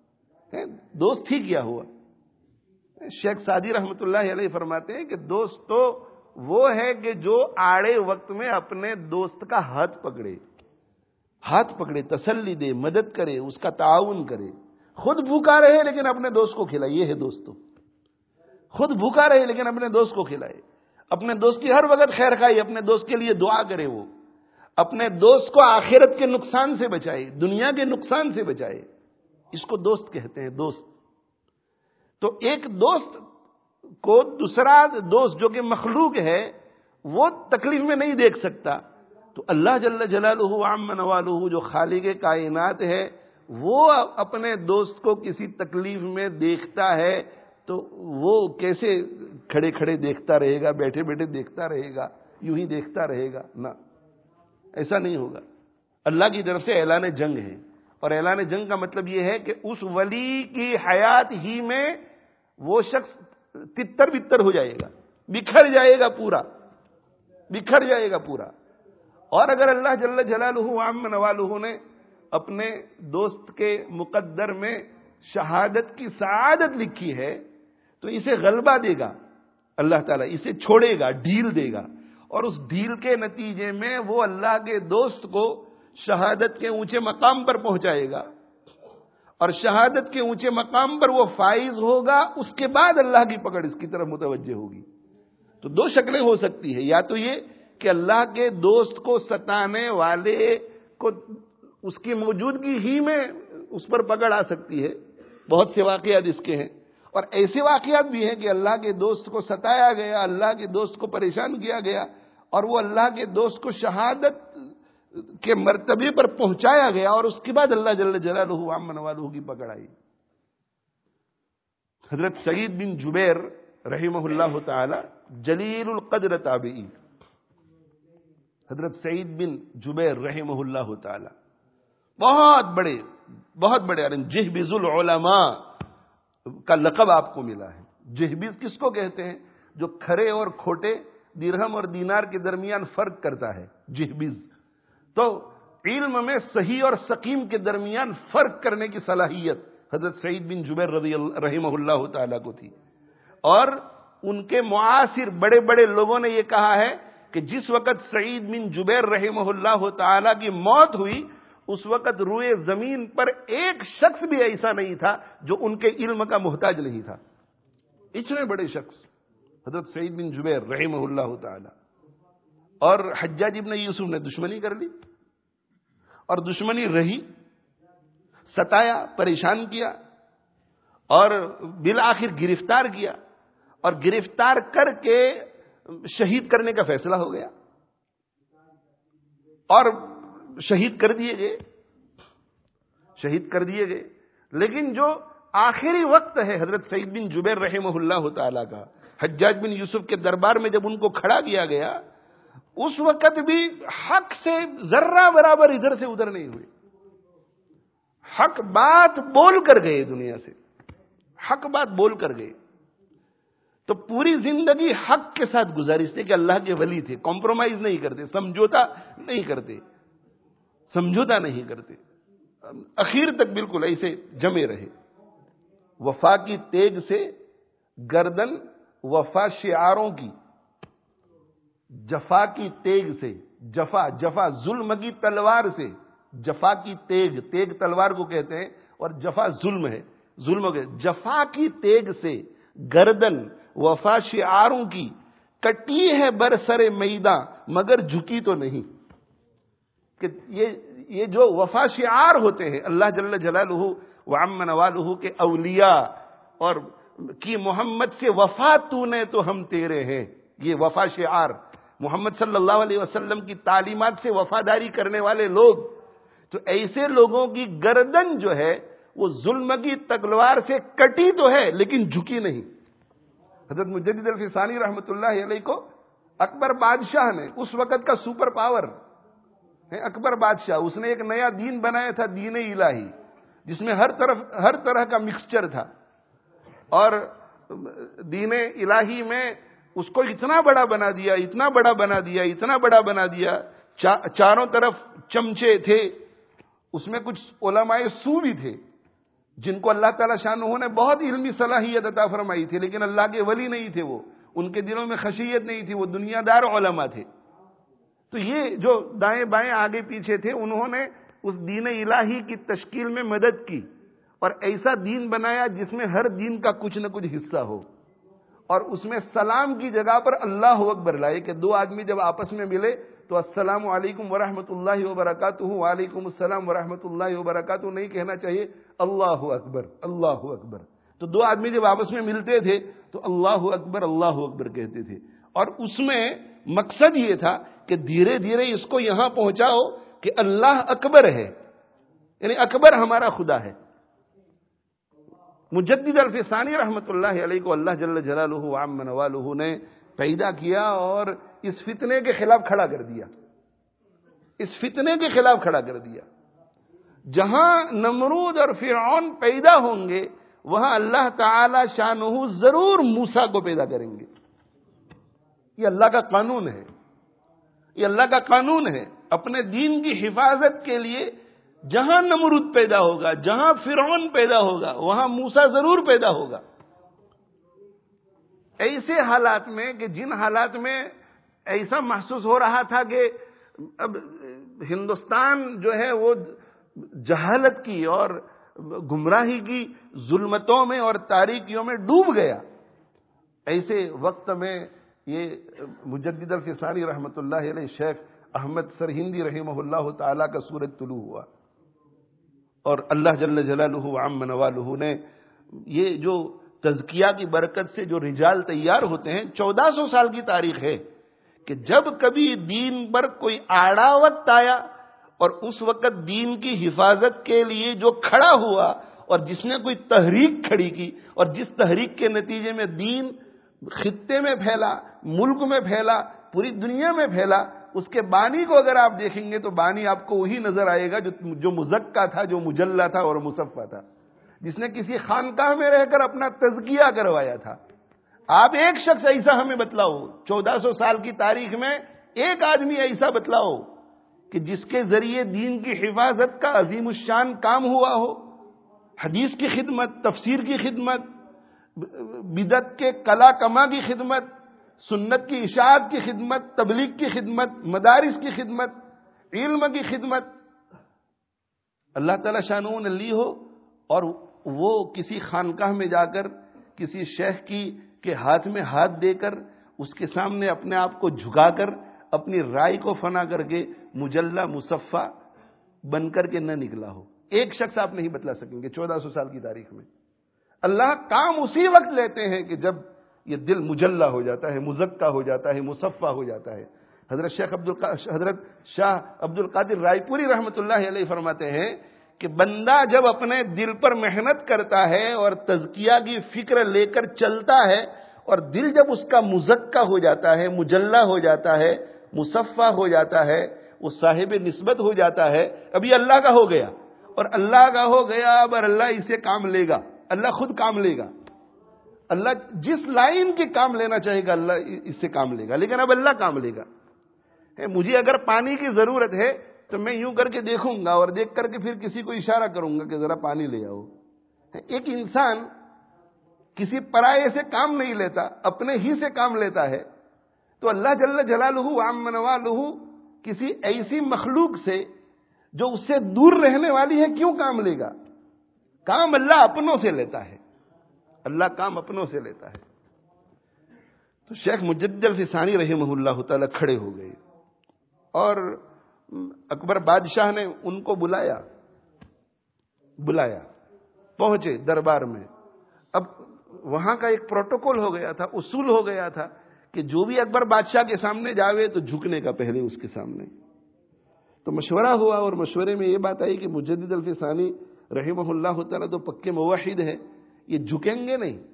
Speaker 1: ہوا؟ شیخ سعدی رحمۃ اللہ علیہ فرماتے ہیں کہ دوست تو وہ ہے کہ جو آڑے وقت میں اپنے دوست کا ہاتھ پکڑے، تسلی دے، مدد کرے، اس کا تعاون کرے. خود بھوکا رہے لیکن اپنے دوست کو کھلائے. یہ ہے دوستو. خود بھوکا رہے لیکن اپنے دوست کو کھلائے، اپنے دوست کی ہر وقت خیر خواہی، اپنے دوست کے لیے دعا کرے، وہ اپنے دوست کو آخرت کے نقصان سے بچائے، دنیا کے نقصان سے بچائے. اس کو دوست کہتے ہیں، دوست. تو ایک دوست کو دوسرا دوست جو کہ مخلوق ہے وہ تکلیف میں نہیں دیکھ سکتا، تو اللہ جل جلالہ وعم نوالہ جو خالق کائنات ہے وہ اپنے دوست کو کسی تکلیف میں دیکھتا ہے تو وہ کیسے کھڑے کھڑے دیکھتا رہے گا، بیٹھے بیٹھے دیکھتا رہے گا، یوں ہی دیکھتا رہے گا؟ نہ، ایسا نہیں ہوگا. اللہ کی طرف سے اعلان جنگ ہے، اور اعلان جنگ کا مطلب یہ ہے کہ اس ولی کی حیات ہی میں وہ شخص تتر بتر ہو جائے گا، بکھر جائے گا پورا. اور اگر اللہ جل جلالہ وعم نوالہ نے اپنے دوست کے مقدر میں شہادت کی سعادت لکھی ہے تو اسے غلبہ دے گا اللہ تعالیٰ، اسے چھوڑے گا، ڈھیل دے گا. اور اس ڈھیل کے نتیجے میں وہ اللہ کے دوست کو شہادت کے اونچے مقام پر پہنچائے گا، اور شہادت کے اونچے مقام پر وہ فائز ہوگا. اس کے بعد اللہ کی پکڑ اس کی طرف متوجہ ہوگی. تو دو شکلیں ہو سکتی ہیں، یا تو یہ کہ اللہ کے دوست کو ستانے والے کو اس کی موجودگی ہی میں اس پر پکڑ آ سکتی ہے، بہت سے واقعات اس کے ہیں، اور ایسے واقعات بھی ہیں کہ اللہ کے دوست کو ستایا گیا، اللہ کے دوست کو پریشان کیا گیا، اور وہ اللہ کے دوست کو شہادت کے مرتبے پر پہنچایا گیا، اور اس کے بعد اللہ جل جلالہ وعم نوالہ کی پکڑ آئی۔ حضرت سعید بن جبیر رحمہ اللہ تعالی جلیل القدر تابعی، حضرت سعید بن جبیر رحمہ اللہ تعالی بہت بڑے عالم، جہبذ العلماء کا لقب آپ کو ملا ہے۔ جہبذ کس کو کہتے ہیں؟ جو کھرے اور کھوٹے، درہم اور دینار کے درمیان فرق کرتا ہے، جہبذ۔ تو علم میں صحیح اور سقیم کے درمیان فرق کرنے کی صلاحیت حضرت سعید بن جبیر رحمہ اللہ تعالیٰ کو تھی، اور ان کے معاصر بڑے بڑے لوگوں نے یہ کہا ہے کہ جس وقت سعید بن جبیر رحمہ اللہ تعالیٰ کی موت ہوئی، اس وقت روئے زمین پر ایک شخص بھی ایسا نہیں تھا جو ان کے علم کا محتاج نہیں تھا۔ اتنے بڑے شخص حضرت سعید بن جبیر رحمہ اللہ تعالی، اور حجاج ابن یوسف نے دشمنی کر لی، اور دشمنی رہی، ستایا، پریشان کیا، اور بالآخر گرفتار کیا، اور گرفتار کر کے شہید کرنے کا فیصلہ ہو گیا، اور شہید کر دیے گئے۔ لیکن جو آخری وقت ہے حضرت سعید بن جبیر رحمہ اللہ تعالی کا، حجاج بن یوسف کے دربار میں جب ان کو کھڑا کیا گیا، اس وقت بھی حق سے ذرہ برابر ادھر سے ادھر نہیں ہوئے، حق بات بول کر گئے، دنیا سے حق بات بول کر گئے۔ تو پوری زندگی حق کے ساتھ گزارشتے کہ اللہ کے ولی تھے، کمپرومائز نہیں کرتے، سمجھوتا نہیں کرتے، اخیر تک بالکل ایسے جمے رہے۔ وفا کی تیگ سے گردن، وفا شعاروں کی، جفا کی تیگ سے، جفا ظلم کی تلوار سے، جفا کی تیگ تلوار کو کہتے ہیں، اور جفا ظلم ہے، جفا کی تیگ سے گردن، وفا شعاروں کی، کٹی ہے برسر میداں مگر جھکی تو نہیں۔ کہ یہ جو وفا شعار ہوتے ہیں اللہ جل جلالہ وعم نوالہ کے اولیاء، اور کی محمد سے وفا تو نے تو ہم تیرے ہیں، یہ وفا شعار، محمد صلی اللہ علیہ وسلم کی تعلیمات سے وفاداری کرنے والے لوگ، تو ایسے لوگوں کی گردن جو ہے وہ ظلم کی تلوار سے کٹی تو ہے لیکن جھکی نہیں۔ حضرت مجدد الفسانی رحمۃ اللہ علیہ کو اکبر بادشاہ نے، اس وقت کا سپر پاور ہے اکبر بادشاہ، اس نے ایک نیا دین بنایا تھا، دین الہی، جس میں ہر طرح کا مکسچر تھا، اور دین الہی میں اس کو اتنا بڑا بنا دیا، چاروں طرف چمچے تھے، اس میں کچھ علماء سو بھی تھے جن کو اللہ تعالیٰ شانہ نے بہت علمی صلاحیت عطا فرمائی تھی، لیکن اللہ کے ولی نہیں تھے، وہ ان کے دلوں میں خشیت نہیں تھی، وہ دنیا دار علماء تھے۔ تو یہ جو دائیں بائیں آگے پیچھے تھے، انہوں نے اس دین الہی کی تشکیل میں مدد کی، اور ایسا دین بنایا جس میں ہر دین کا کچھ نہ کچھ حصہ ہو، اور اس میں سلام کی جگہ پر اللہ اکبر لائے، کہ دو آدمی جب آپس میں ملے تو السلام علیکم ورحمۃ اللہ وبرکاتہ، وعلیکم السلام ورحمۃ اللہ وبرکاتہ نہیں کہنا چاہیے، اللہ اکبر اللہ اکبر۔ تو دو آدمی جب آپس میں ملتے تھے تو اللہ اکبر کہتے تھے، اور اس میں مقصد یہ تھا کہ دھیرے دھیرے اس کو یہاں پہنچاؤ کہ اللہ اکبر ہے، یعنی اکبر ہمارا خدا ہے۔ مجدد الفسانی رحمۃ اللہ علیہ کو اللہ جل جلالہ وعم نوالہ نے پیدا کیا، اور اس فتنے کے خلاف کھڑا کر دیا، جہاں نمرود اور فرعون پیدا ہوں گے وہاں اللہ تعالی شانہ ضرور موسیٰ کو پیدا کریں گے۔ یہ اللہ کا قانون ہے، اپنے دین کی حفاظت کے لیے جہاں نمرود پیدا ہوگا، جہاں فرعون پیدا ہوگا، وہاں موسیٰ ضرور پیدا ہوگا۔ ایسے حالات میں کہ جن حالات میں ایسا محسوس ہو رہا تھا کہ اب ہندوستان جو ہے وہ جہالت کی اور گمراہی کی ظلمتوں میں اور تاریکیوں میں ڈوب گیا، ایسے وقت میں یہ مجدد الفسانی رحمۃ اللہ علیہ شیخ احمد سرہندی رحمہ اللہ تعالی کا سورج طلوع ہوا، اور اللہ جل جلالہ وعم نوالہ نے یہ جو تزکیہ کی برکت سے جو رجال تیار ہوتے ہیں، 1400 سال کی تاریخ ہے کہ جب کبھی دین پر کوئی آڑا وقت آیا اور اس وقت دین کی حفاظت کے لیے جو کھڑا ہوا اور جس نے کوئی تحریک کھڑی کی اور جس تحریک کے نتیجے میں دین خطے میں پھیلا، ملک میں پھیلا، پوری دنیا میں پھیلا، اس کے بانی کو اگر آپ دیکھیں گے تو بانی آپ کو وہی نظر آئے گا جو مزکا تھا، جو مجلہ تھا اور مصفہ تھا، جس نے کسی خانقاہ میں رہ کر اپنا تزکیہ کروایا تھا۔ آپ ایک شخص ایسا ہمیں بتلاؤ، 1400 سال کی تاریخ میں ایک آدمی ایسا بتلاؤ کہ جس کے ذریعے دین کی حفاظت کا عظیم الشان کام ہوا ہو، حدیث کی خدمت، تفسیر کی خدمت، بدعت کے کلا کما کی خدمت، سنت کی اشاعت کی خدمت، تبلیغ کی خدمت، مدارس کی خدمت، علم کی خدمت، اللہ تعالی شانہ نلی ہو اور وہ کسی خانقاہ میں جا کر کسی شیخ کے ہاتھ میں ہاتھ دے کر اس کے سامنے اپنے آپ کو جھکا کر اپنی رائے کو فنا کر کے مجلہ مصفہ بن کر کے نہ نکلا ہو۔ ایک شخص آپ نہیں بتلا سکیں گے 1400 سال کی تاریخ میں۔ اللہ کام اسی وقت لیتے ہیں کہ جب یہ دل مجلہ ہو جاتا ہے، مزکہ ہو جاتا ہے، مصفہ ہو جاتا ہے۔ حضرت شاہ عبد القادر رائے پوری رحمۃ اللہ علیہ فرماتے ہیں کہ بندہ جب اپنے دل پر محنت کرتا ہے اور تزکیہ کی فکر لے کر چلتا ہے اور دل جب اس کا مزکہ ہو جاتا ہے، مجلہ ہو جاتا ہے، مصفہ ہو جاتا ہے، وہ صاحب نسبت ہو جاتا ہے، ابھی اللہ کا ہو گیا، اور اللہ کا ہو گیا اب اللہ اسے کام لے گا، اللہ خود کام لے گا، اللہ جس لائن کے کام لینا چاہے گا اللہ اس سے کام لے گا، لیکن اب اللہ کام لے گا۔ مجھے اگر پانی کی ضرورت ہے تو میں یوں کر کے دیکھوں گا اور دیکھ کر کے پھر کسی کو اشارہ کروں گا کہ ذرا پانی لے آؤ۔ ایک انسان کسی پرائے سے کام نہیں لیتا، اپنے ہی سے کام لیتا ہے، تو اللہ جل جلالہ وعم نوالہ کسی ایسی مخلوق سے جو اس سے دور رہنے والی ہے کیوں کام لے گا؟ کام اللہ اپنوں سے لیتا ہے، اللہ کام اپنوں سے لیتا ہے۔ تو شیخ مجدد الفسانی رحمہ اللہ تعالی کھڑے ہو گئے اور اکبر بادشاہ نے ان کو بلایا، پہنچے دربار میں۔ اب وہاں کا ایک پروٹوکول ہو گیا تھا، اصول ہو گیا تھا کہ جو بھی اکبر بادشاہ کے سامنے جاوے تو جھکنے کا پہلے اس کے سامنے۔ تو مشورہ ہوا اور مشورے میں یہ بات آئی کہ مجدد الفسانی رحمہ اللہ تعالیٰ تو پکے موحد ہے، یہ جھکیں گے نہیں،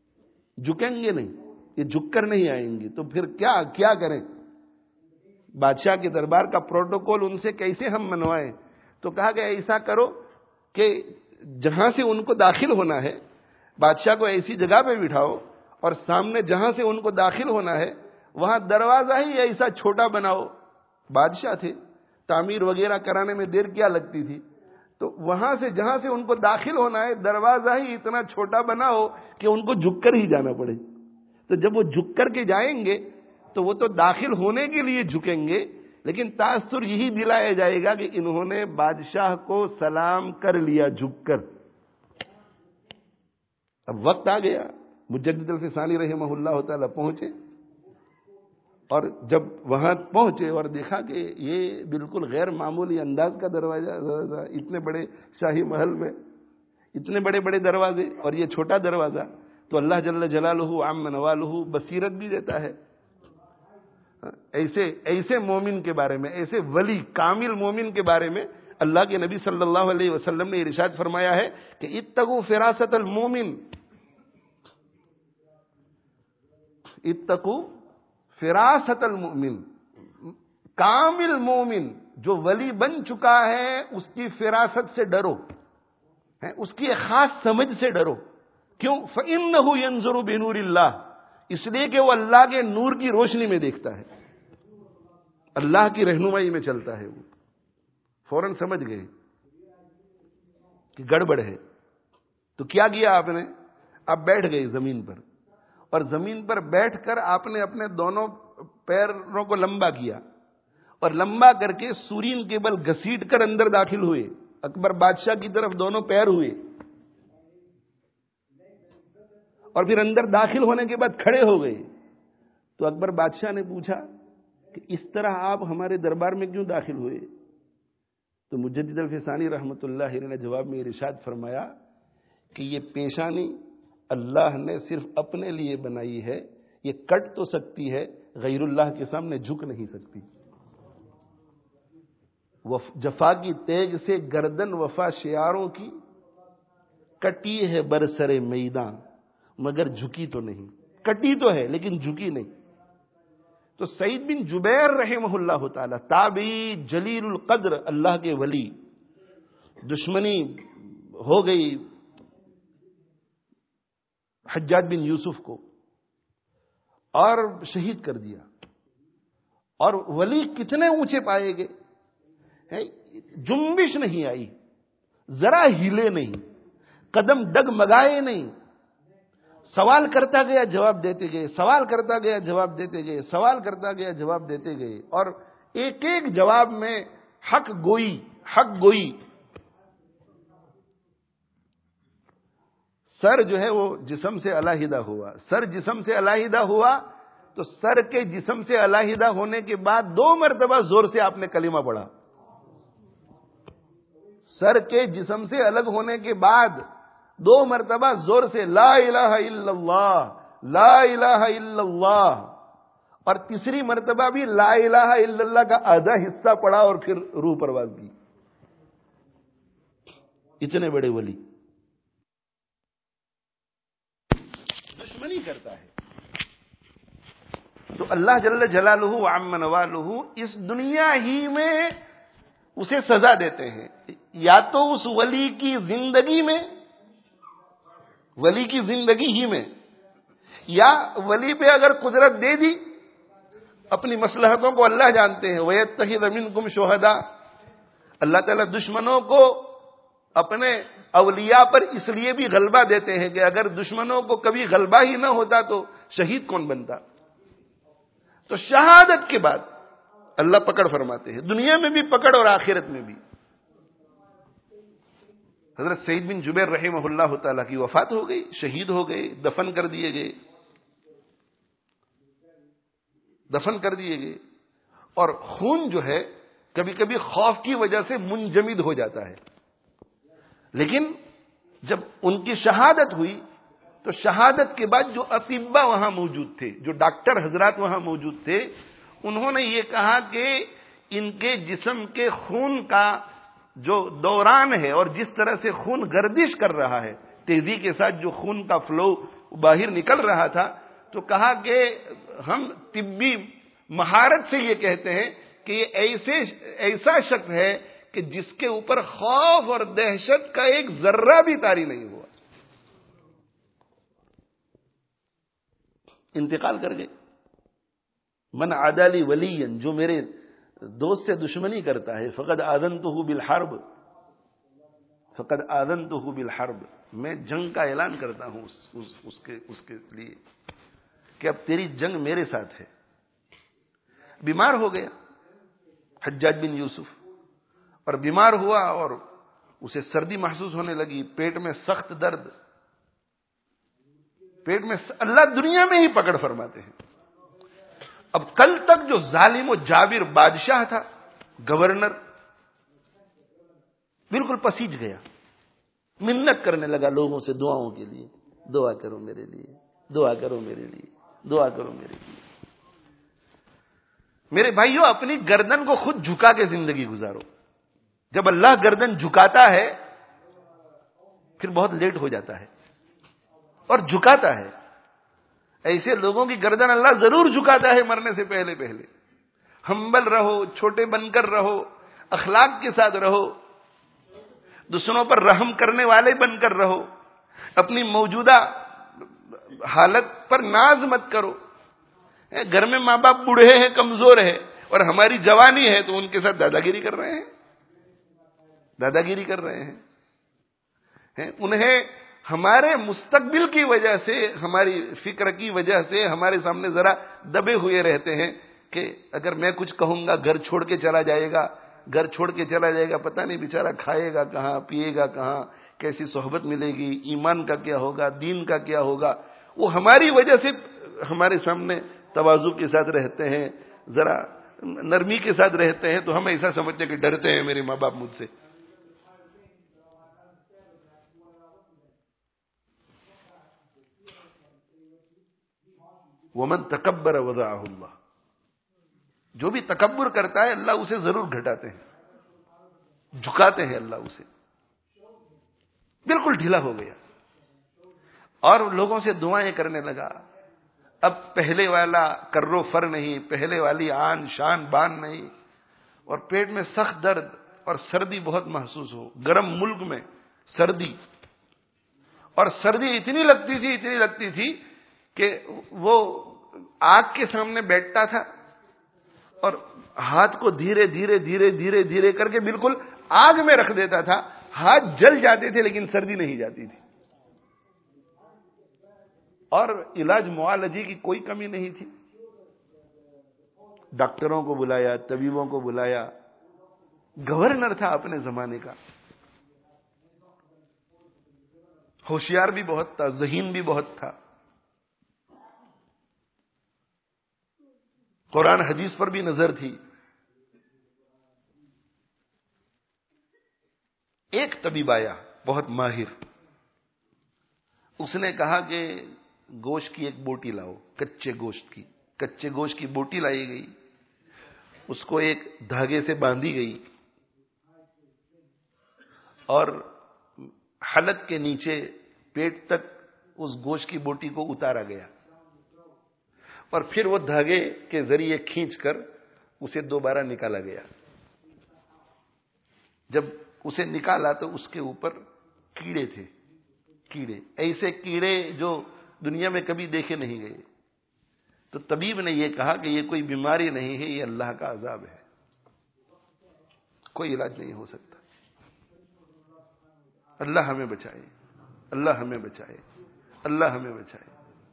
Speaker 1: یہ جھک کر نہیں آئیں گے، تو پھر کیا کریں؟ بادشاہ کے دربار کا پروٹوکول ان سے کیسے ہم منوائیں؟ تو کہا کہ ایسا کرو کہ جہاں سے ان کو داخل ہونا ہے بادشاہ کو ایسی جگہ پہ بٹھاؤ اور سامنے جہاں سے ان کو داخل ہونا ہے وہاں دروازہ ہی ایسا چھوٹا بناؤ۔ بادشاہ تھے، تعمیر وغیرہ کرانے میں دیر کیا لگتی تھی، تو وہاں سے جہاں سے ان کو داخل ہونا ہے دروازہ ہی اتنا چھوٹا بناؤ کہ ان کو جھک کر ہی جانا پڑے۔ تو جب وہ جھک کر کے جائیں گے تو وہ تو داخل ہونے کے لیے جھکیں گے، لیکن تاثر یہی دلایا جائے گا کہ انہوں نے بادشاہ کو سلام کر لیا جھک کر۔ اب وقت آ گیا، مجدد الفسانی رحمہ اللہ تعالی پہنچے، اور جب وہاں پہنچے اور دیکھا کہ یہ بالکل غیر معمولی انداز کا دروازہ، اتنے بڑے شاہی محل میں اتنے بڑے بڑے دروازے اور یہ چھوٹا دروازہ، تو اللہ جل جلالہ وعم نوالہ بصیرت بھی دیتا ہے۔ ایسے مومن کے بارے میں، ایسے ولی کامل مومن کے بارے میں اللہ کے نبی صلی اللہ علیہ وسلم نے ارشاد فرمایا ہے کہ اتقوا فراست المومن، اتقوا فراست المؤمن، کامل مومن جو ولی بن چکا ہے اس کی فراست سے ڈرو، اس کی خاص سمجھ سے ڈرو۔ کیوں؟ فإنہ ینظر بنور اللہ، اس لیے کہ وہ اللہ کے نور کی روشنی میں دیکھتا ہے، اللہ کی رہنمائی میں چلتا ہے۔ وہ فوراً سمجھ گئے کہ گڑبڑ ہے، تو کیا کیا آپ نے؟ آپ بیٹھ گئے زمین پر، اور زمین پر بیٹھ کر آپ نے اپنے دونوں پیروں کو لمبا کیا اور لمبا کر کے سورین کے بل گھسیٹ کر اندر داخل ہوئے، اکبر بادشاہ کی طرف دونوں پیر ہوئے، اور پھر اندر داخل ہونے کے بعد کھڑے ہو گئے۔ تو اکبر بادشاہ نے پوچھا کہ اس طرح آپ ہمارے دربار میں کیوں داخل ہوئے؟ تو مجدد الفسانی رحمۃ اللہ علیہ نے جواب میں ارشاد فرمایا کہ یہ پیشانی اللہ نے صرف اپنے لیے بنائی ہے، یہ کٹ تو سکتی ہے، غیر اللہ کے سامنے جھک نہیں سکتی۔ جفا کی تیغ سے گردن وفا شیاروں کی، کٹی ہے برسر میدان مگر جھکی تو نہیں، کٹی تو ہے لیکن جھکی نہیں۔ تو سعید بن جبیر رحمہ اللہ تعالی تابعی جلیل القدر اللہ کے ولی، دشمنی ہو گئی حجاج بن یوسف کو اور شہید کر دیا، اور ولی کتنے اونچے پائے گئے، جنبش نہیں آئی، ذرا ہلے نہیں، قدم ڈگمگائے نہیں، سوال کرتا گیا جواب دیتے گئے، سوال کرتا گیا جواب دیتے گئے، سوال کرتا گیا جواب دیتے گئے، اور ایک ایک جواب میں حق گوئی۔ سر جو ہے وہ جسم سے علیحدہ ہوا، سر جسم سے علیحدہ ہوا تو سر کے جسم سے علیحدہ ہونے کے بعد 2 مرتبہ زور سے آپ نے کلمہ پڑھا۔ سر کے جسم سے الگ ہونے کے بعد 2 مرتبہ زور سے لا الہ الا اللہ، لا الہ الا اللہ، اور تیسری مرتبہ بھی لا الہ الا اللہ کا آدھا حصہ پڑھا اور پھر روح پرواز کی۔ اتنے بڑے ولی دشمنی کرتا ہے تو اللہ جل جلالہ وعم نوالہ اس دنیا ہی میں اسے سزا دیتے ہیں، یا تو اس ولی کی زندگی میں، ولی کی زندگی ہی میں، یا ولی پہ اگر قدرت دے دی، اپنی مصلحتوں کو اللہ جانتے ہیں، وَيَتَّخِذَ مِنْكُمْ شُهَدَاءَ، اللہ تعالیٰ دشمنوں کو اپنے اولیاء پر اس لیے بھی غلبہ دیتے ہیں کہ اگر دشمنوں کو کبھی غلبہ ہی نہ ہوتا تو شہید کون بنتا۔ تو شہادت کے بعد اللہ پکڑ فرماتے ہیں، دنیا میں بھی پکڑ اور آخرت میں بھی۔ حضرت سعید بن جبیر رحمہ اللہ تعالیٰ کی وفات ہو گئی، شہید ہو گئے، دفن کر دیے گئے، اور خون جو ہے کبھی کبھی خوف کی وجہ سے منجمد ہو جاتا ہے، لیکن جب ان کی شہادت ہوئی تو شہادت کے بعد جو اطباء وہاں موجود تھے، جو ڈاکٹر حضرات وہاں موجود تھے، انہوں نے یہ کہا کہ ان کے جسم کے خون کا جو دوران ہے اور جس طرح سے خون گردش کر رہا ہے، تیزی کے ساتھ جو خون کا فلو باہر نکل رہا تھا، تو کہا کہ ہم طبی مہارت سے یہ کہتے ہیں کہ یہ ایسا شخص ہے کہ جس کے اوپر خوف اور دہشت کا ایک ذرہ بھی طاری نہیں ہوا، انتقال کر گئے۔ من عادی لی ولیا، جو میرے دوست سے دشمنی کرتا ہے، فقد آذنتہ بالحرب، فقد آذنتہ بالحرب، میں جنگ کا اعلان کرتا ہوں اس کے لیے کہ اب تیری جنگ میرے ساتھ ہے۔ بیمار ہو گیا حجاج بن یوسف، اور بیمار ہوا اور اسے سردی محسوس ہونے لگی، پیٹ میں سخت درد، پیٹ میں اللہ دنیا میں ہی پکڑ فرماتے ہیں۔ اب کل تک جو ظالم و جابر بادشاہ تھا، گورنر، بالکل پسیج گیا، منت کرنے لگا لوگوں سے دعاؤں کے لیے، دعا کرو میرے لیے، دعا کرو میرے لیے، دعا کرو میرے لیے۔ میرے بھائیوں، اپنی گردن کو خود جھکا کے زندگی گزارو۔ جب اللہ گردن جھکاتا ہے پھر بہت لیٹ ہو جاتا ہے، اور جھکاتا ہے، ایسے لوگوں کی گردن اللہ ضرور جھکاتا ہے مرنے سے پہلے پہلے۔ ہمبل رہو، چھوٹے بن کر رہو، اخلاق کے ساتھ رہو، دوسروں پر رحم کرنے والے بن کر رہو، اپنی موجودہ حالت پر ناز مت کرو۔ گھر میں ماں باپ بوڑھے ہیں، کمزور ہیں، اور ہماری جوانی ہے تو ان کے ساتھ دادا گیری کر رہے ہیں، انہیں ہمارے مستقبل کی وجہ سے، ہماری فکر کی وجہ سے ہمارے سامنے ذرا دبے ہوئے رہتے ہیں کہ اگر میں کچھ کہوں گا گھر چھوڑ کے چلا جائے گا، پتہ نہیں بیچارہ کھائے گا کہاں، پیے گا کہاں، کیسی صحبت ملے گی، ایمان کا کیا ہوگا، دین کا کیا ہوگا۔ وہ ہماری وجہ سے ہمارے سامنے تواضع کے ساتھ رہتے ہیں، ذرا نرمی کے ساتھ رہتے ہیں تو ہم ایسا سمجھتے ہیں کہ ڈرتے ہیں میرے ماں باپ مجھ سے. ومن تکبر وضعه اللہ، جو بھی تکبر کرتا ہے اللہ اسے ضرور گھٹاتے ہیں، جھکاتے ہیں اللہ اسے. بالکل ڈھیلا ہو گیا اور لوگوں سے دعائیں کرنے لگا. اب پہلے والا کرو فر نہیں، پہلے والی آن شان بان نہیں، اور پیٹ میں سخت درد اور سردی بہت محسوس ہو. گرم ملک میں سردی، اور سردی اتنی لگتی تھی کہ وہ آگ کے سامنے بیٹھتا تھا اور ہاتھ کو دھیرے دھیرے کر کے بالکل آگ میں رکھ دیتا تھا. ہاتھ جل جاتے تھے لیکن سردی نہیں جاتی تھی. اور علاج معالجے کی کوئی کمی نہیں تھی. ڈاکٹروں کو بلایا، طبیبوں کو بلایا. گورنر تھا اپنے زمانے کا، ہوشیار بھی بہت تھا، ذہین بھی بہت تھا، قرآن حدیث پر بھی نظر تھی. ایک طبیب آیا بہت ماہر، اس نے کہا کہ گوشت کی ایک بوٹی لاؤ، کچے گوشت کی بوٹی لائی گئی، اس کو ایک دھاگے سے باندھی گئی اور حلق کے نیچے پیٹ تک اس گوشت کی بوٹی کو اتارا گیا اور پھر وہ دھاگے کے ذریعے کھینچ کر اسے دوبارہ نکالا گیا. جب اسے نکالا تو اس کے اوپر کیڑے تھے، ایسے کیڑے جو دنیا میں کبھی دیکھے نہیں گئے. تو طبیب نے یہ کہا کہ یہ کوئی بیماری نہیں ہے، یہ اللہ کا عذاب ہے، کوئی علاج نہیں ہو سکتا. اللہ ہمیں بچائے، اللہ ہمیں بچائے، اللہ ہمیں بچائے.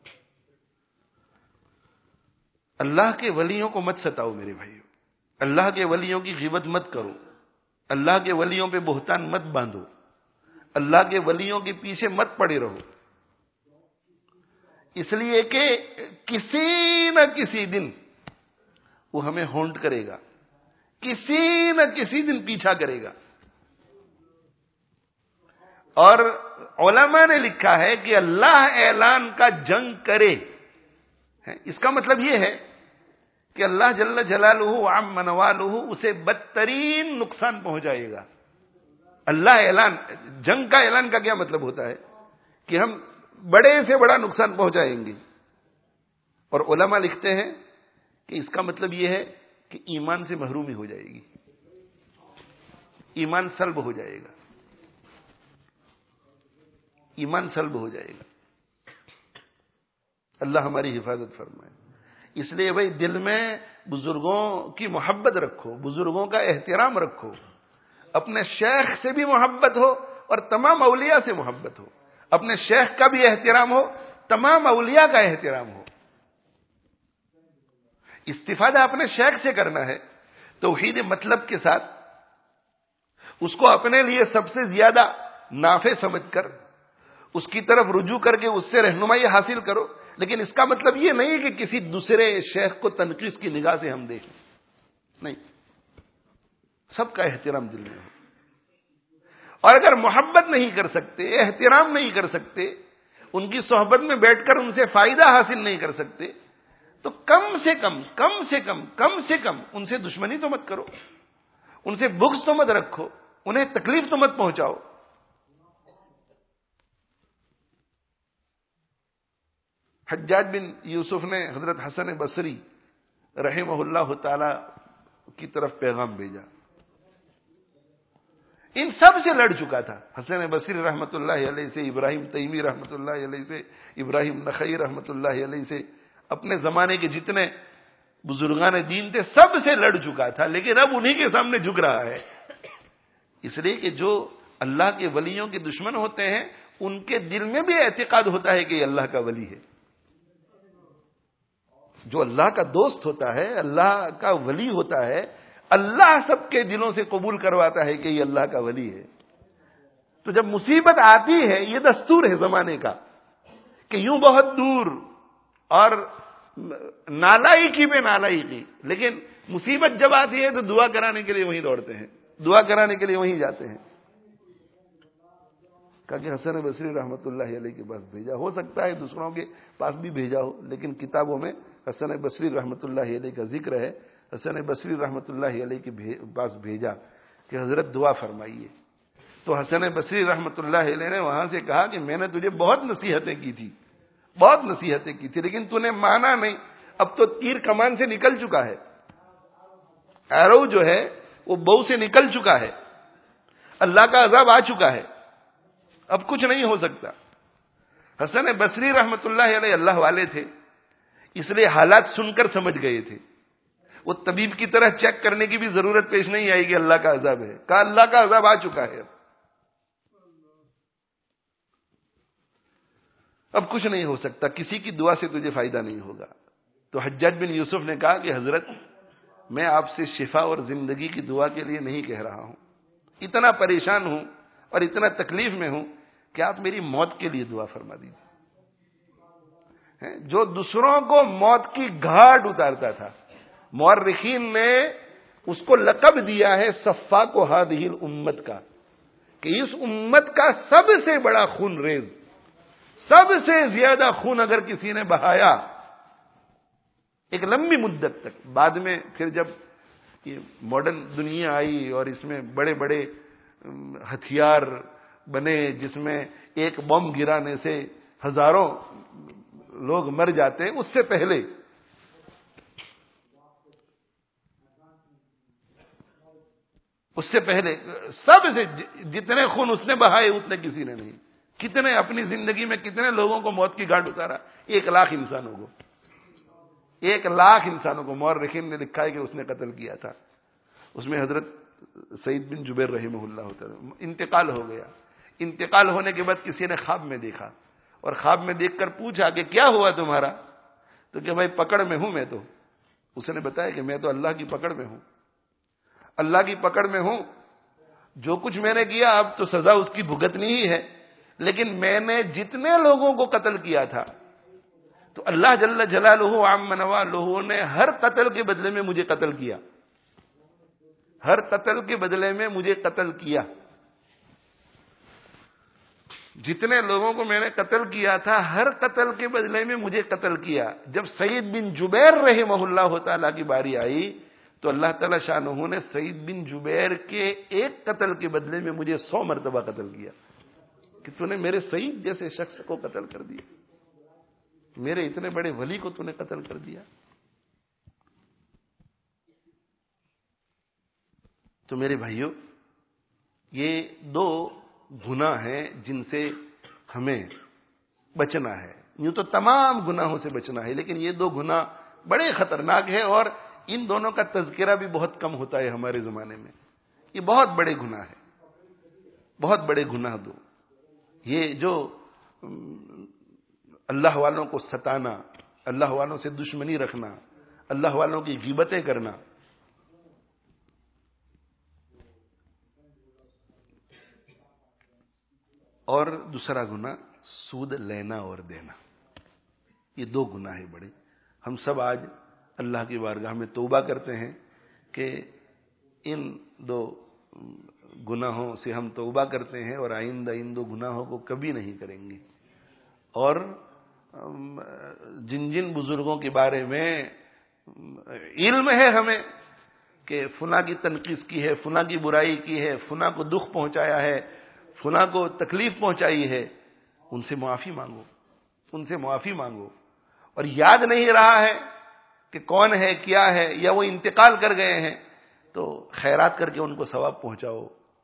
Speaker 1: اللہ کے ولیوں کو مت ستاؤ میرے بھائیو، اللہ کے ولیوں کی غیبت مت کرو، اللہ کے ولیوں پہ بہتان مت باندھو، اللہ کے ولیوں کے پیچھے مت پڑے رہو. اس لیے کہ کسی نہ کسی دن وہ ہمیں ہونٹ کرے گا، کسی نہ کسی دن پیچھا کرے گا. اور علماء نے لکھا ہے کہ اللہ اعلان کا جنگ کرے، اس کا مطلب یہ ہے کہ اللہ جل جلالہ وعم نوالہ اسے بدترین نقصان پہنچائے گا. اللہ اعلان، جنگ کا اعلان کا کیا مطلب ہوتا ہے کہ ہم بڑے سے بڑا نقصان پہنچائیں گے. اور علماء لکھتے ہیں کہ اس کا مطلب یہ ہے کہ ایمان سے محرومی ہو جائے گی، ایمان سلب ہو جائے گا، ایمان سلب ہو جائے گا. اللہ ہماری حفاظت فرمائے. اس لیے بھائی دل میں بزرگوں کی محبت رکھو، بزرگوں کا احترام رکھو، اپنے شیخ سے بھی محبت ہو اور تمام اولیاء سے محبت ہو. اپنے شیخ کا بھی احترام ہو، تمام اولیاء کا احترام ہو. استفادہ اپنے شیخ سے کرنا ہے توحید مطلب کے ساتھ، اس کو اپنے لیے سب سے زیادہ نافع سمجھ کر اس کی طرف رجوع کر کے اس سے رہنمائی حاصل کرو. لیکن اس کا مطلب یہ نہیں کہ کسی دوسرے شیخ کو تنقیص کی نگاہ سے ہم دیکھیں، نہیں، سب کا احترام دل میں ہو. اور اگر محبت نہیں کر سکتے، احترام نہیں کر سکتے، ان کی صحبت میں بیٹھ کر ان سے فائدہ حاصل نہیں کر سکتے، تو کم سے کم ان سے دشمنی تو مت کرو، ان سے بغض تو مت رکھو، انہیں تکلیف تو مت پہنچاؤ. حجاج بن یوسف نے حضرت حسن بصری رحمہ اللہ تعالی کی طرف پیغام بھیجا. ان سب سے لڑ چکا تھا، حسن بصری رحمۃ اللہ علیہ سے، ابراہیم تیمی رحمۃ اللہ علیہ سے، ابراہیم نخعی رحمۃ اللہ علیہ سے، اپنے زمانے کے جتنے بزرگان دین تھے سب سے لڑ چکا تھا. لیکن اب انہی کے سامنے جھک رہا ہے، اس لیے کہ جو اللہ کے ولیوں کے دشمن ہوتے ہیں ان کے دل میں بھی اعتقاد ہوتا ہے کہ یہ اللہ کا ولی ہے. جو اللہ کا دوست ہوتا ہے، اللہ کا ولی ہوتا ہے، اللہ سب کے دلوں سے قبول کرواتا ہے کہ یہ اللہ کا ولی ہے. تو جب مصیبت آتی ہے، یہ دستور ہے زمانے کا کہ یوں بہت دور اور نالائکی پہ نالائکی، لیکن مصیبت جب آتی ہے تو دعا کرانے کے لیے وہیں دوڑتے ہیں، دعا کرانے کے لیے وہیں جاتے ہیں۔ کہا کہ حسن بصری رحمۃ اللہ علیہ کے پاس بھیجا، ہو سکتا ہے دوسروں کے پاس بھی بھیجا ہو، لیکن کتابوں میں حسن بصری رحمۃ اللہ علیہ کا ذکر ہے۔ حسن بصری رحمۃ اللہ علیہ کے پاس بھیجا کہ حضرت دعا فرمائیے۔ تو حسن بصری رحمۃ اللہ علیہ نے وہاں سے کہا کہ میں نے تجھے بہت نصیحتیں کی تھی، بہت نصیحتیں کی تھی، لیکن تو نے مانا نہیں۔ اب تو تیر کمان سے نکل چکا ہے، ایرو جو ہے وہ بو سے نکل چکا ہے، اللہ کا عذاب آ چکا ہے، اب کچھ نہیں ہو سکتا۔ حسن بصری رحمۃ اللہ علیہ اللہ والے تھے، اس لیے حالات سن کر سمجھ گئے تھے، وہ طبیب کی طرح چیک کرنے کی بھی ضرورت پیش نہیں آئی کہ اللہ کا عذاب ہے، کہا اللہ کا عذاب آ چکا ہے، اب کچھ نہیں ہو سکتا، کسی کی دعا سے تجھے فائدہ نہیں ہوگا۔ تو حجاج بن یوسف نے کہا کہ حضرت میں آپ سے شفا اور زندگی کی دعا کے لیے نہیں کہہ رہا ہوں، اتنا پریشان ہوں اور اتنا تکلیف میں ہوں کہ آپ میری موت کے لیے دعا فرما دیجیے۔ جو دوسروں کو موت کی گھاٹ اتارتا تھا، مورخین نے اس کو لقب دیا ہے سفاک و ہادہ الامت کا، کہ اس امت کا سب سے بڑا خون ریز، سب سے زیادہ خون اگر کسی نے بہایا ایک لمبی مدت تک، بعد میں پھر جب یہ ماڈرن دنیا آئی اور اس میں بڑے بڑے ہتھیار بنے جس میں ایک بم گرانے سے ہزاروں لوگ مر جاتے ہیں، اس سے پہلے سب سے جتنے خون اس نے بہائے اتنے کسی نے نہیں۔ کتنے اپنی زندگی میں کتنے لوگوں کو موت کی گھاٹ اتارا؟ 1,00,000 انسانوں کو، 1,00,000 انسانوں کو مورخین نے لکھا ہے کہ اس نے قتل کیا تھا۔ اس میں حضرت سعید بن جبیر رحمہ اللہ تعالی انتقال ہو گیا۔ انتقال ہونے کے بعد کسی نے خواب میں دیکھا، اور خواب میں دیکھ کر پوچھا کہ کیا ہوا تمہارا؟ تو کہ بھائی پکڑ میں ہوں میں تو۔ اس نے بتایا کہ میں تو اللہ کی پکڑ میں ہوں، اللہ کی پکڑ میں ہوں، جو کچھ میں نے کیا اب تو سزا اس کی بھگتنی ہی ہے، لیکن میں نے جتنے لوگوں کو قتل کیا تھا تو اللہ جل جلالہ عم نوالہ نے ہر قتل کے بدلے میں مجھے قتل کیا، ہر قتل کے بدلے میں مجھے قتل کیا۔ جتنے لوگوں کو میں نے قتل کیا تھا ہر قتل کے بدلے میں مجھے قتل کیا۔ جب سعید بن جبیر رحمہ اللہ تعالیٰ کی باری آئی تو اللہ تعالیٰ شانہ نے سعید بن جبیر کے ایک قتل کے بدلے میں مجھے 100 مرتبہ قتل کیا، کہ تو نے میرے سعید جیسے شخص کو قتل کر دیا، میرے اتنے بڑے ولی کو تو نے قتل کر دیا۔ تو میرے بھائیوں، یہ 2 گناہ ہیں جن سے ہمیں بچنا ہے۔ یوں تو تمام گناہوں سے بچنا ہے، لیکن یہ 2 گناہ بڑے خطرناک ہیں، اور ان دونوں کا تذکرہ بھی بہت کم ہوتا ہے ہمارے زمانے میں۔ یہ بہت بڑے گناہ ہیں، بہت بڑے گناہ 2۔ یہ جو اللہ والوں کو ستانا، اللہ والوں سے دشمنی رکھنا، اللہ والوں کی غیبتیں کرنا، اور دوسرا گناہ سود لینا اور دینا، یہ 2 گناہ ہیں بڑے۔ ہم سب آج اللہ کی بارگاہ میں توبہ کرتے ہیں کہ ان 2 گناہوں سے ہم توبہ کرتے ہیں اور آئندہ ان 2 گناہوں کو کبھی نہیں کریں گے۔ اور جن بزرگوں کے بارے میں علم ہے ہمیں کہ فلاں کی تنقیص کی ہے، فلاں کی برائی کی ہے، فلاں کو دکھ پہنچایا ہے، فلاں کو تکلیف پہنچائی ہے، ان سے معافی مانگو، ان سے معافی مانگو۔ اور یاد نہیں رہا ہے کہ کون ہے کیا ہے، یا وہ انتقال کر گئے ہیں تو خیرات کر کے ان کو ثواب پہنچاؤ،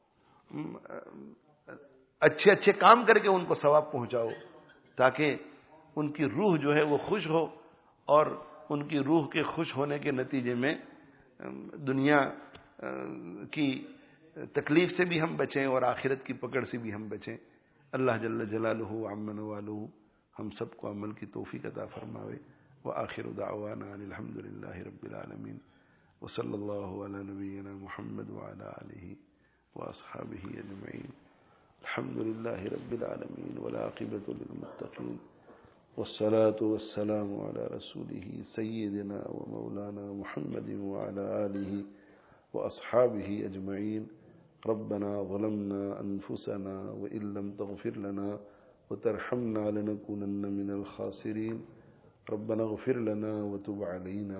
Speaker 1: اچھے اچھے کام کر کے ان کو ثواب پہنچاؤ، تاکہ ان کی روح جو ہے وہ خوش ہو، اور ان کی روح کے خوش ہونے کے نتیجے میں دنیا کی تکلیف سے بھی ہم بچیں اور آخرت کی پکڑ سے بھی ہم بچیں۔ اللہ جل جلالہ عم نوالہ ہم سب کو عمل کی توفیق عطا فرماوے۔ وآخر دعوانا ان الحمد للہ رب العالمین، وصلی اللہ علی نبینا محمد وعلی آلہ واصحابہ اجمعین۔ الحمد للہ رب العالمین والعاقبۃ للمتقین، والصلاة والسلام على رسوله سيدنا ومولانا محمد وعلى آله وأصحابه أجمعين. ربنا ظلمنا أنفسنا وإن لم تغفر لنا وترحمنا لنكونن من الخاسرين. ربنا اغفر لنا وتب علينا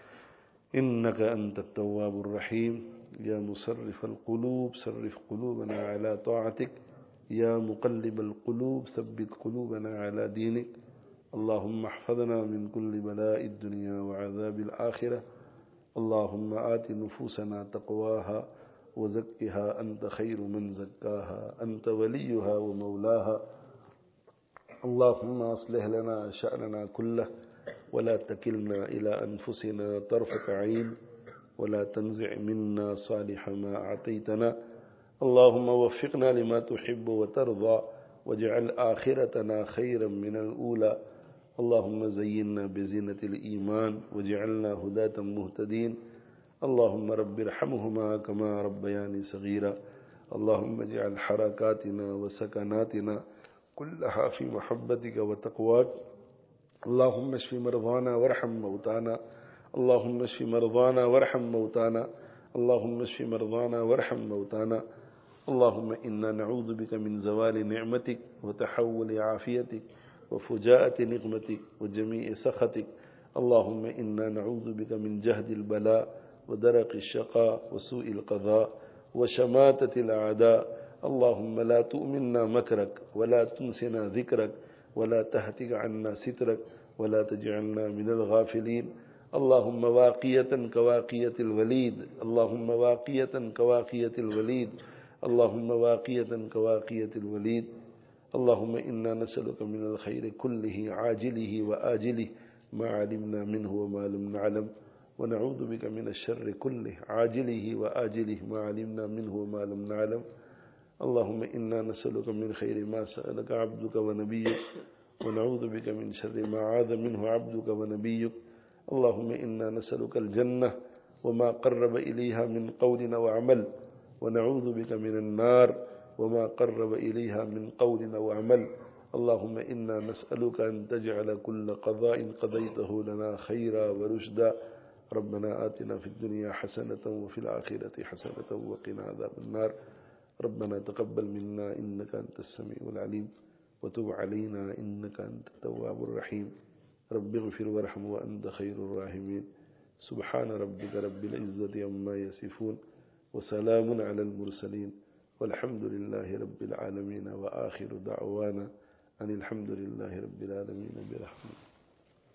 Speaker 1: إنك أنت التواب الرحيم. يا مصرف القلوب صرف قلوبنا على طاعتك. يا مقلب القلوب ثبت قلوبنا على دينك. اللهم احفظنا من كل بلاء الدنيا وعذاب الآخرة. اللهم آت نفوسنا تقواها وزكها أنت خير من زكاها أنت وليها ومولاها. اللهم أصلح لنا شأننا كله ولا تكلنا إلى أنفسنا طرفة عين ولا تنزع منا صالح ما أعطيتنا. اللهم وفقنا لما تحب وترضى واجعل آخرتنا خيرا من الأولى. اللهم زينا بزينة الإيمان واجعلنا هداة مهتدين. اللهم رب ارحمهما كما ربياني صغيرا. اللهم اجعل حركاتنا وسكناتنا كلها في محبتك وتقواك. اللهم اشف مرضانا وارحم موتانا. اللهم اشف مرضانا وارحم موتانا. اللهم اشف مرضانا وارحم موتانا. اللهم إنا نعوذ بك من زوال نعمتك وتحول عافيتك وفجاءة نقمتك وجميع سخطك. اللهم إنا نعوذ بك من جهد البلاء ودرق الشقاء وسوء القضاء وشماتة الأعداء. اللهم لا تؤمنا مكرك ولا تنسنا ذكرك ولا تهتك عنا سترك ولا تجعلنا من الغافلين. اللهم واقية كواقية الوليد. اللهم واقية كواقية الوليد. اللهم واقية كواقية الوليد. اللهم إنا نسألك من الخير كله عاجله وآجله ما علمنا منه وما لم نعلم ونعوذ بك من الشر كله عاجله وآجله ما علمنا منه وما لم نعلم. اللهم إنا نسألك من خير ما سألك عبدك ونبيك ونعوذ بك من شر ما عاذ منه عبدك ونبيك. اللهم إنا نسألك الجنة وما قرب إليها من قول وعمل ونعوذ بك من النار وما قرب إليها من قول وعمل. اللهم إنا نسألك أن تجعل كل قضاء قضيته لنا خيرا ورشدا. ربنا آتنا في الدنيا حسنة وفي الآخرة حسنة وقنا عذاب النار. ربنا تقبل منا إنك أنت السميع العليم وتب علينا إنك أنت التواب الرحيم. رب اغفر وارحم وأنت خير الراحمين. سبحان ربك رب العزة عما يصفون وسلام على المرسلين والحمد لله رب العالمين. وآخر دعوانا أن الحمد لله رب العالمين برحمته.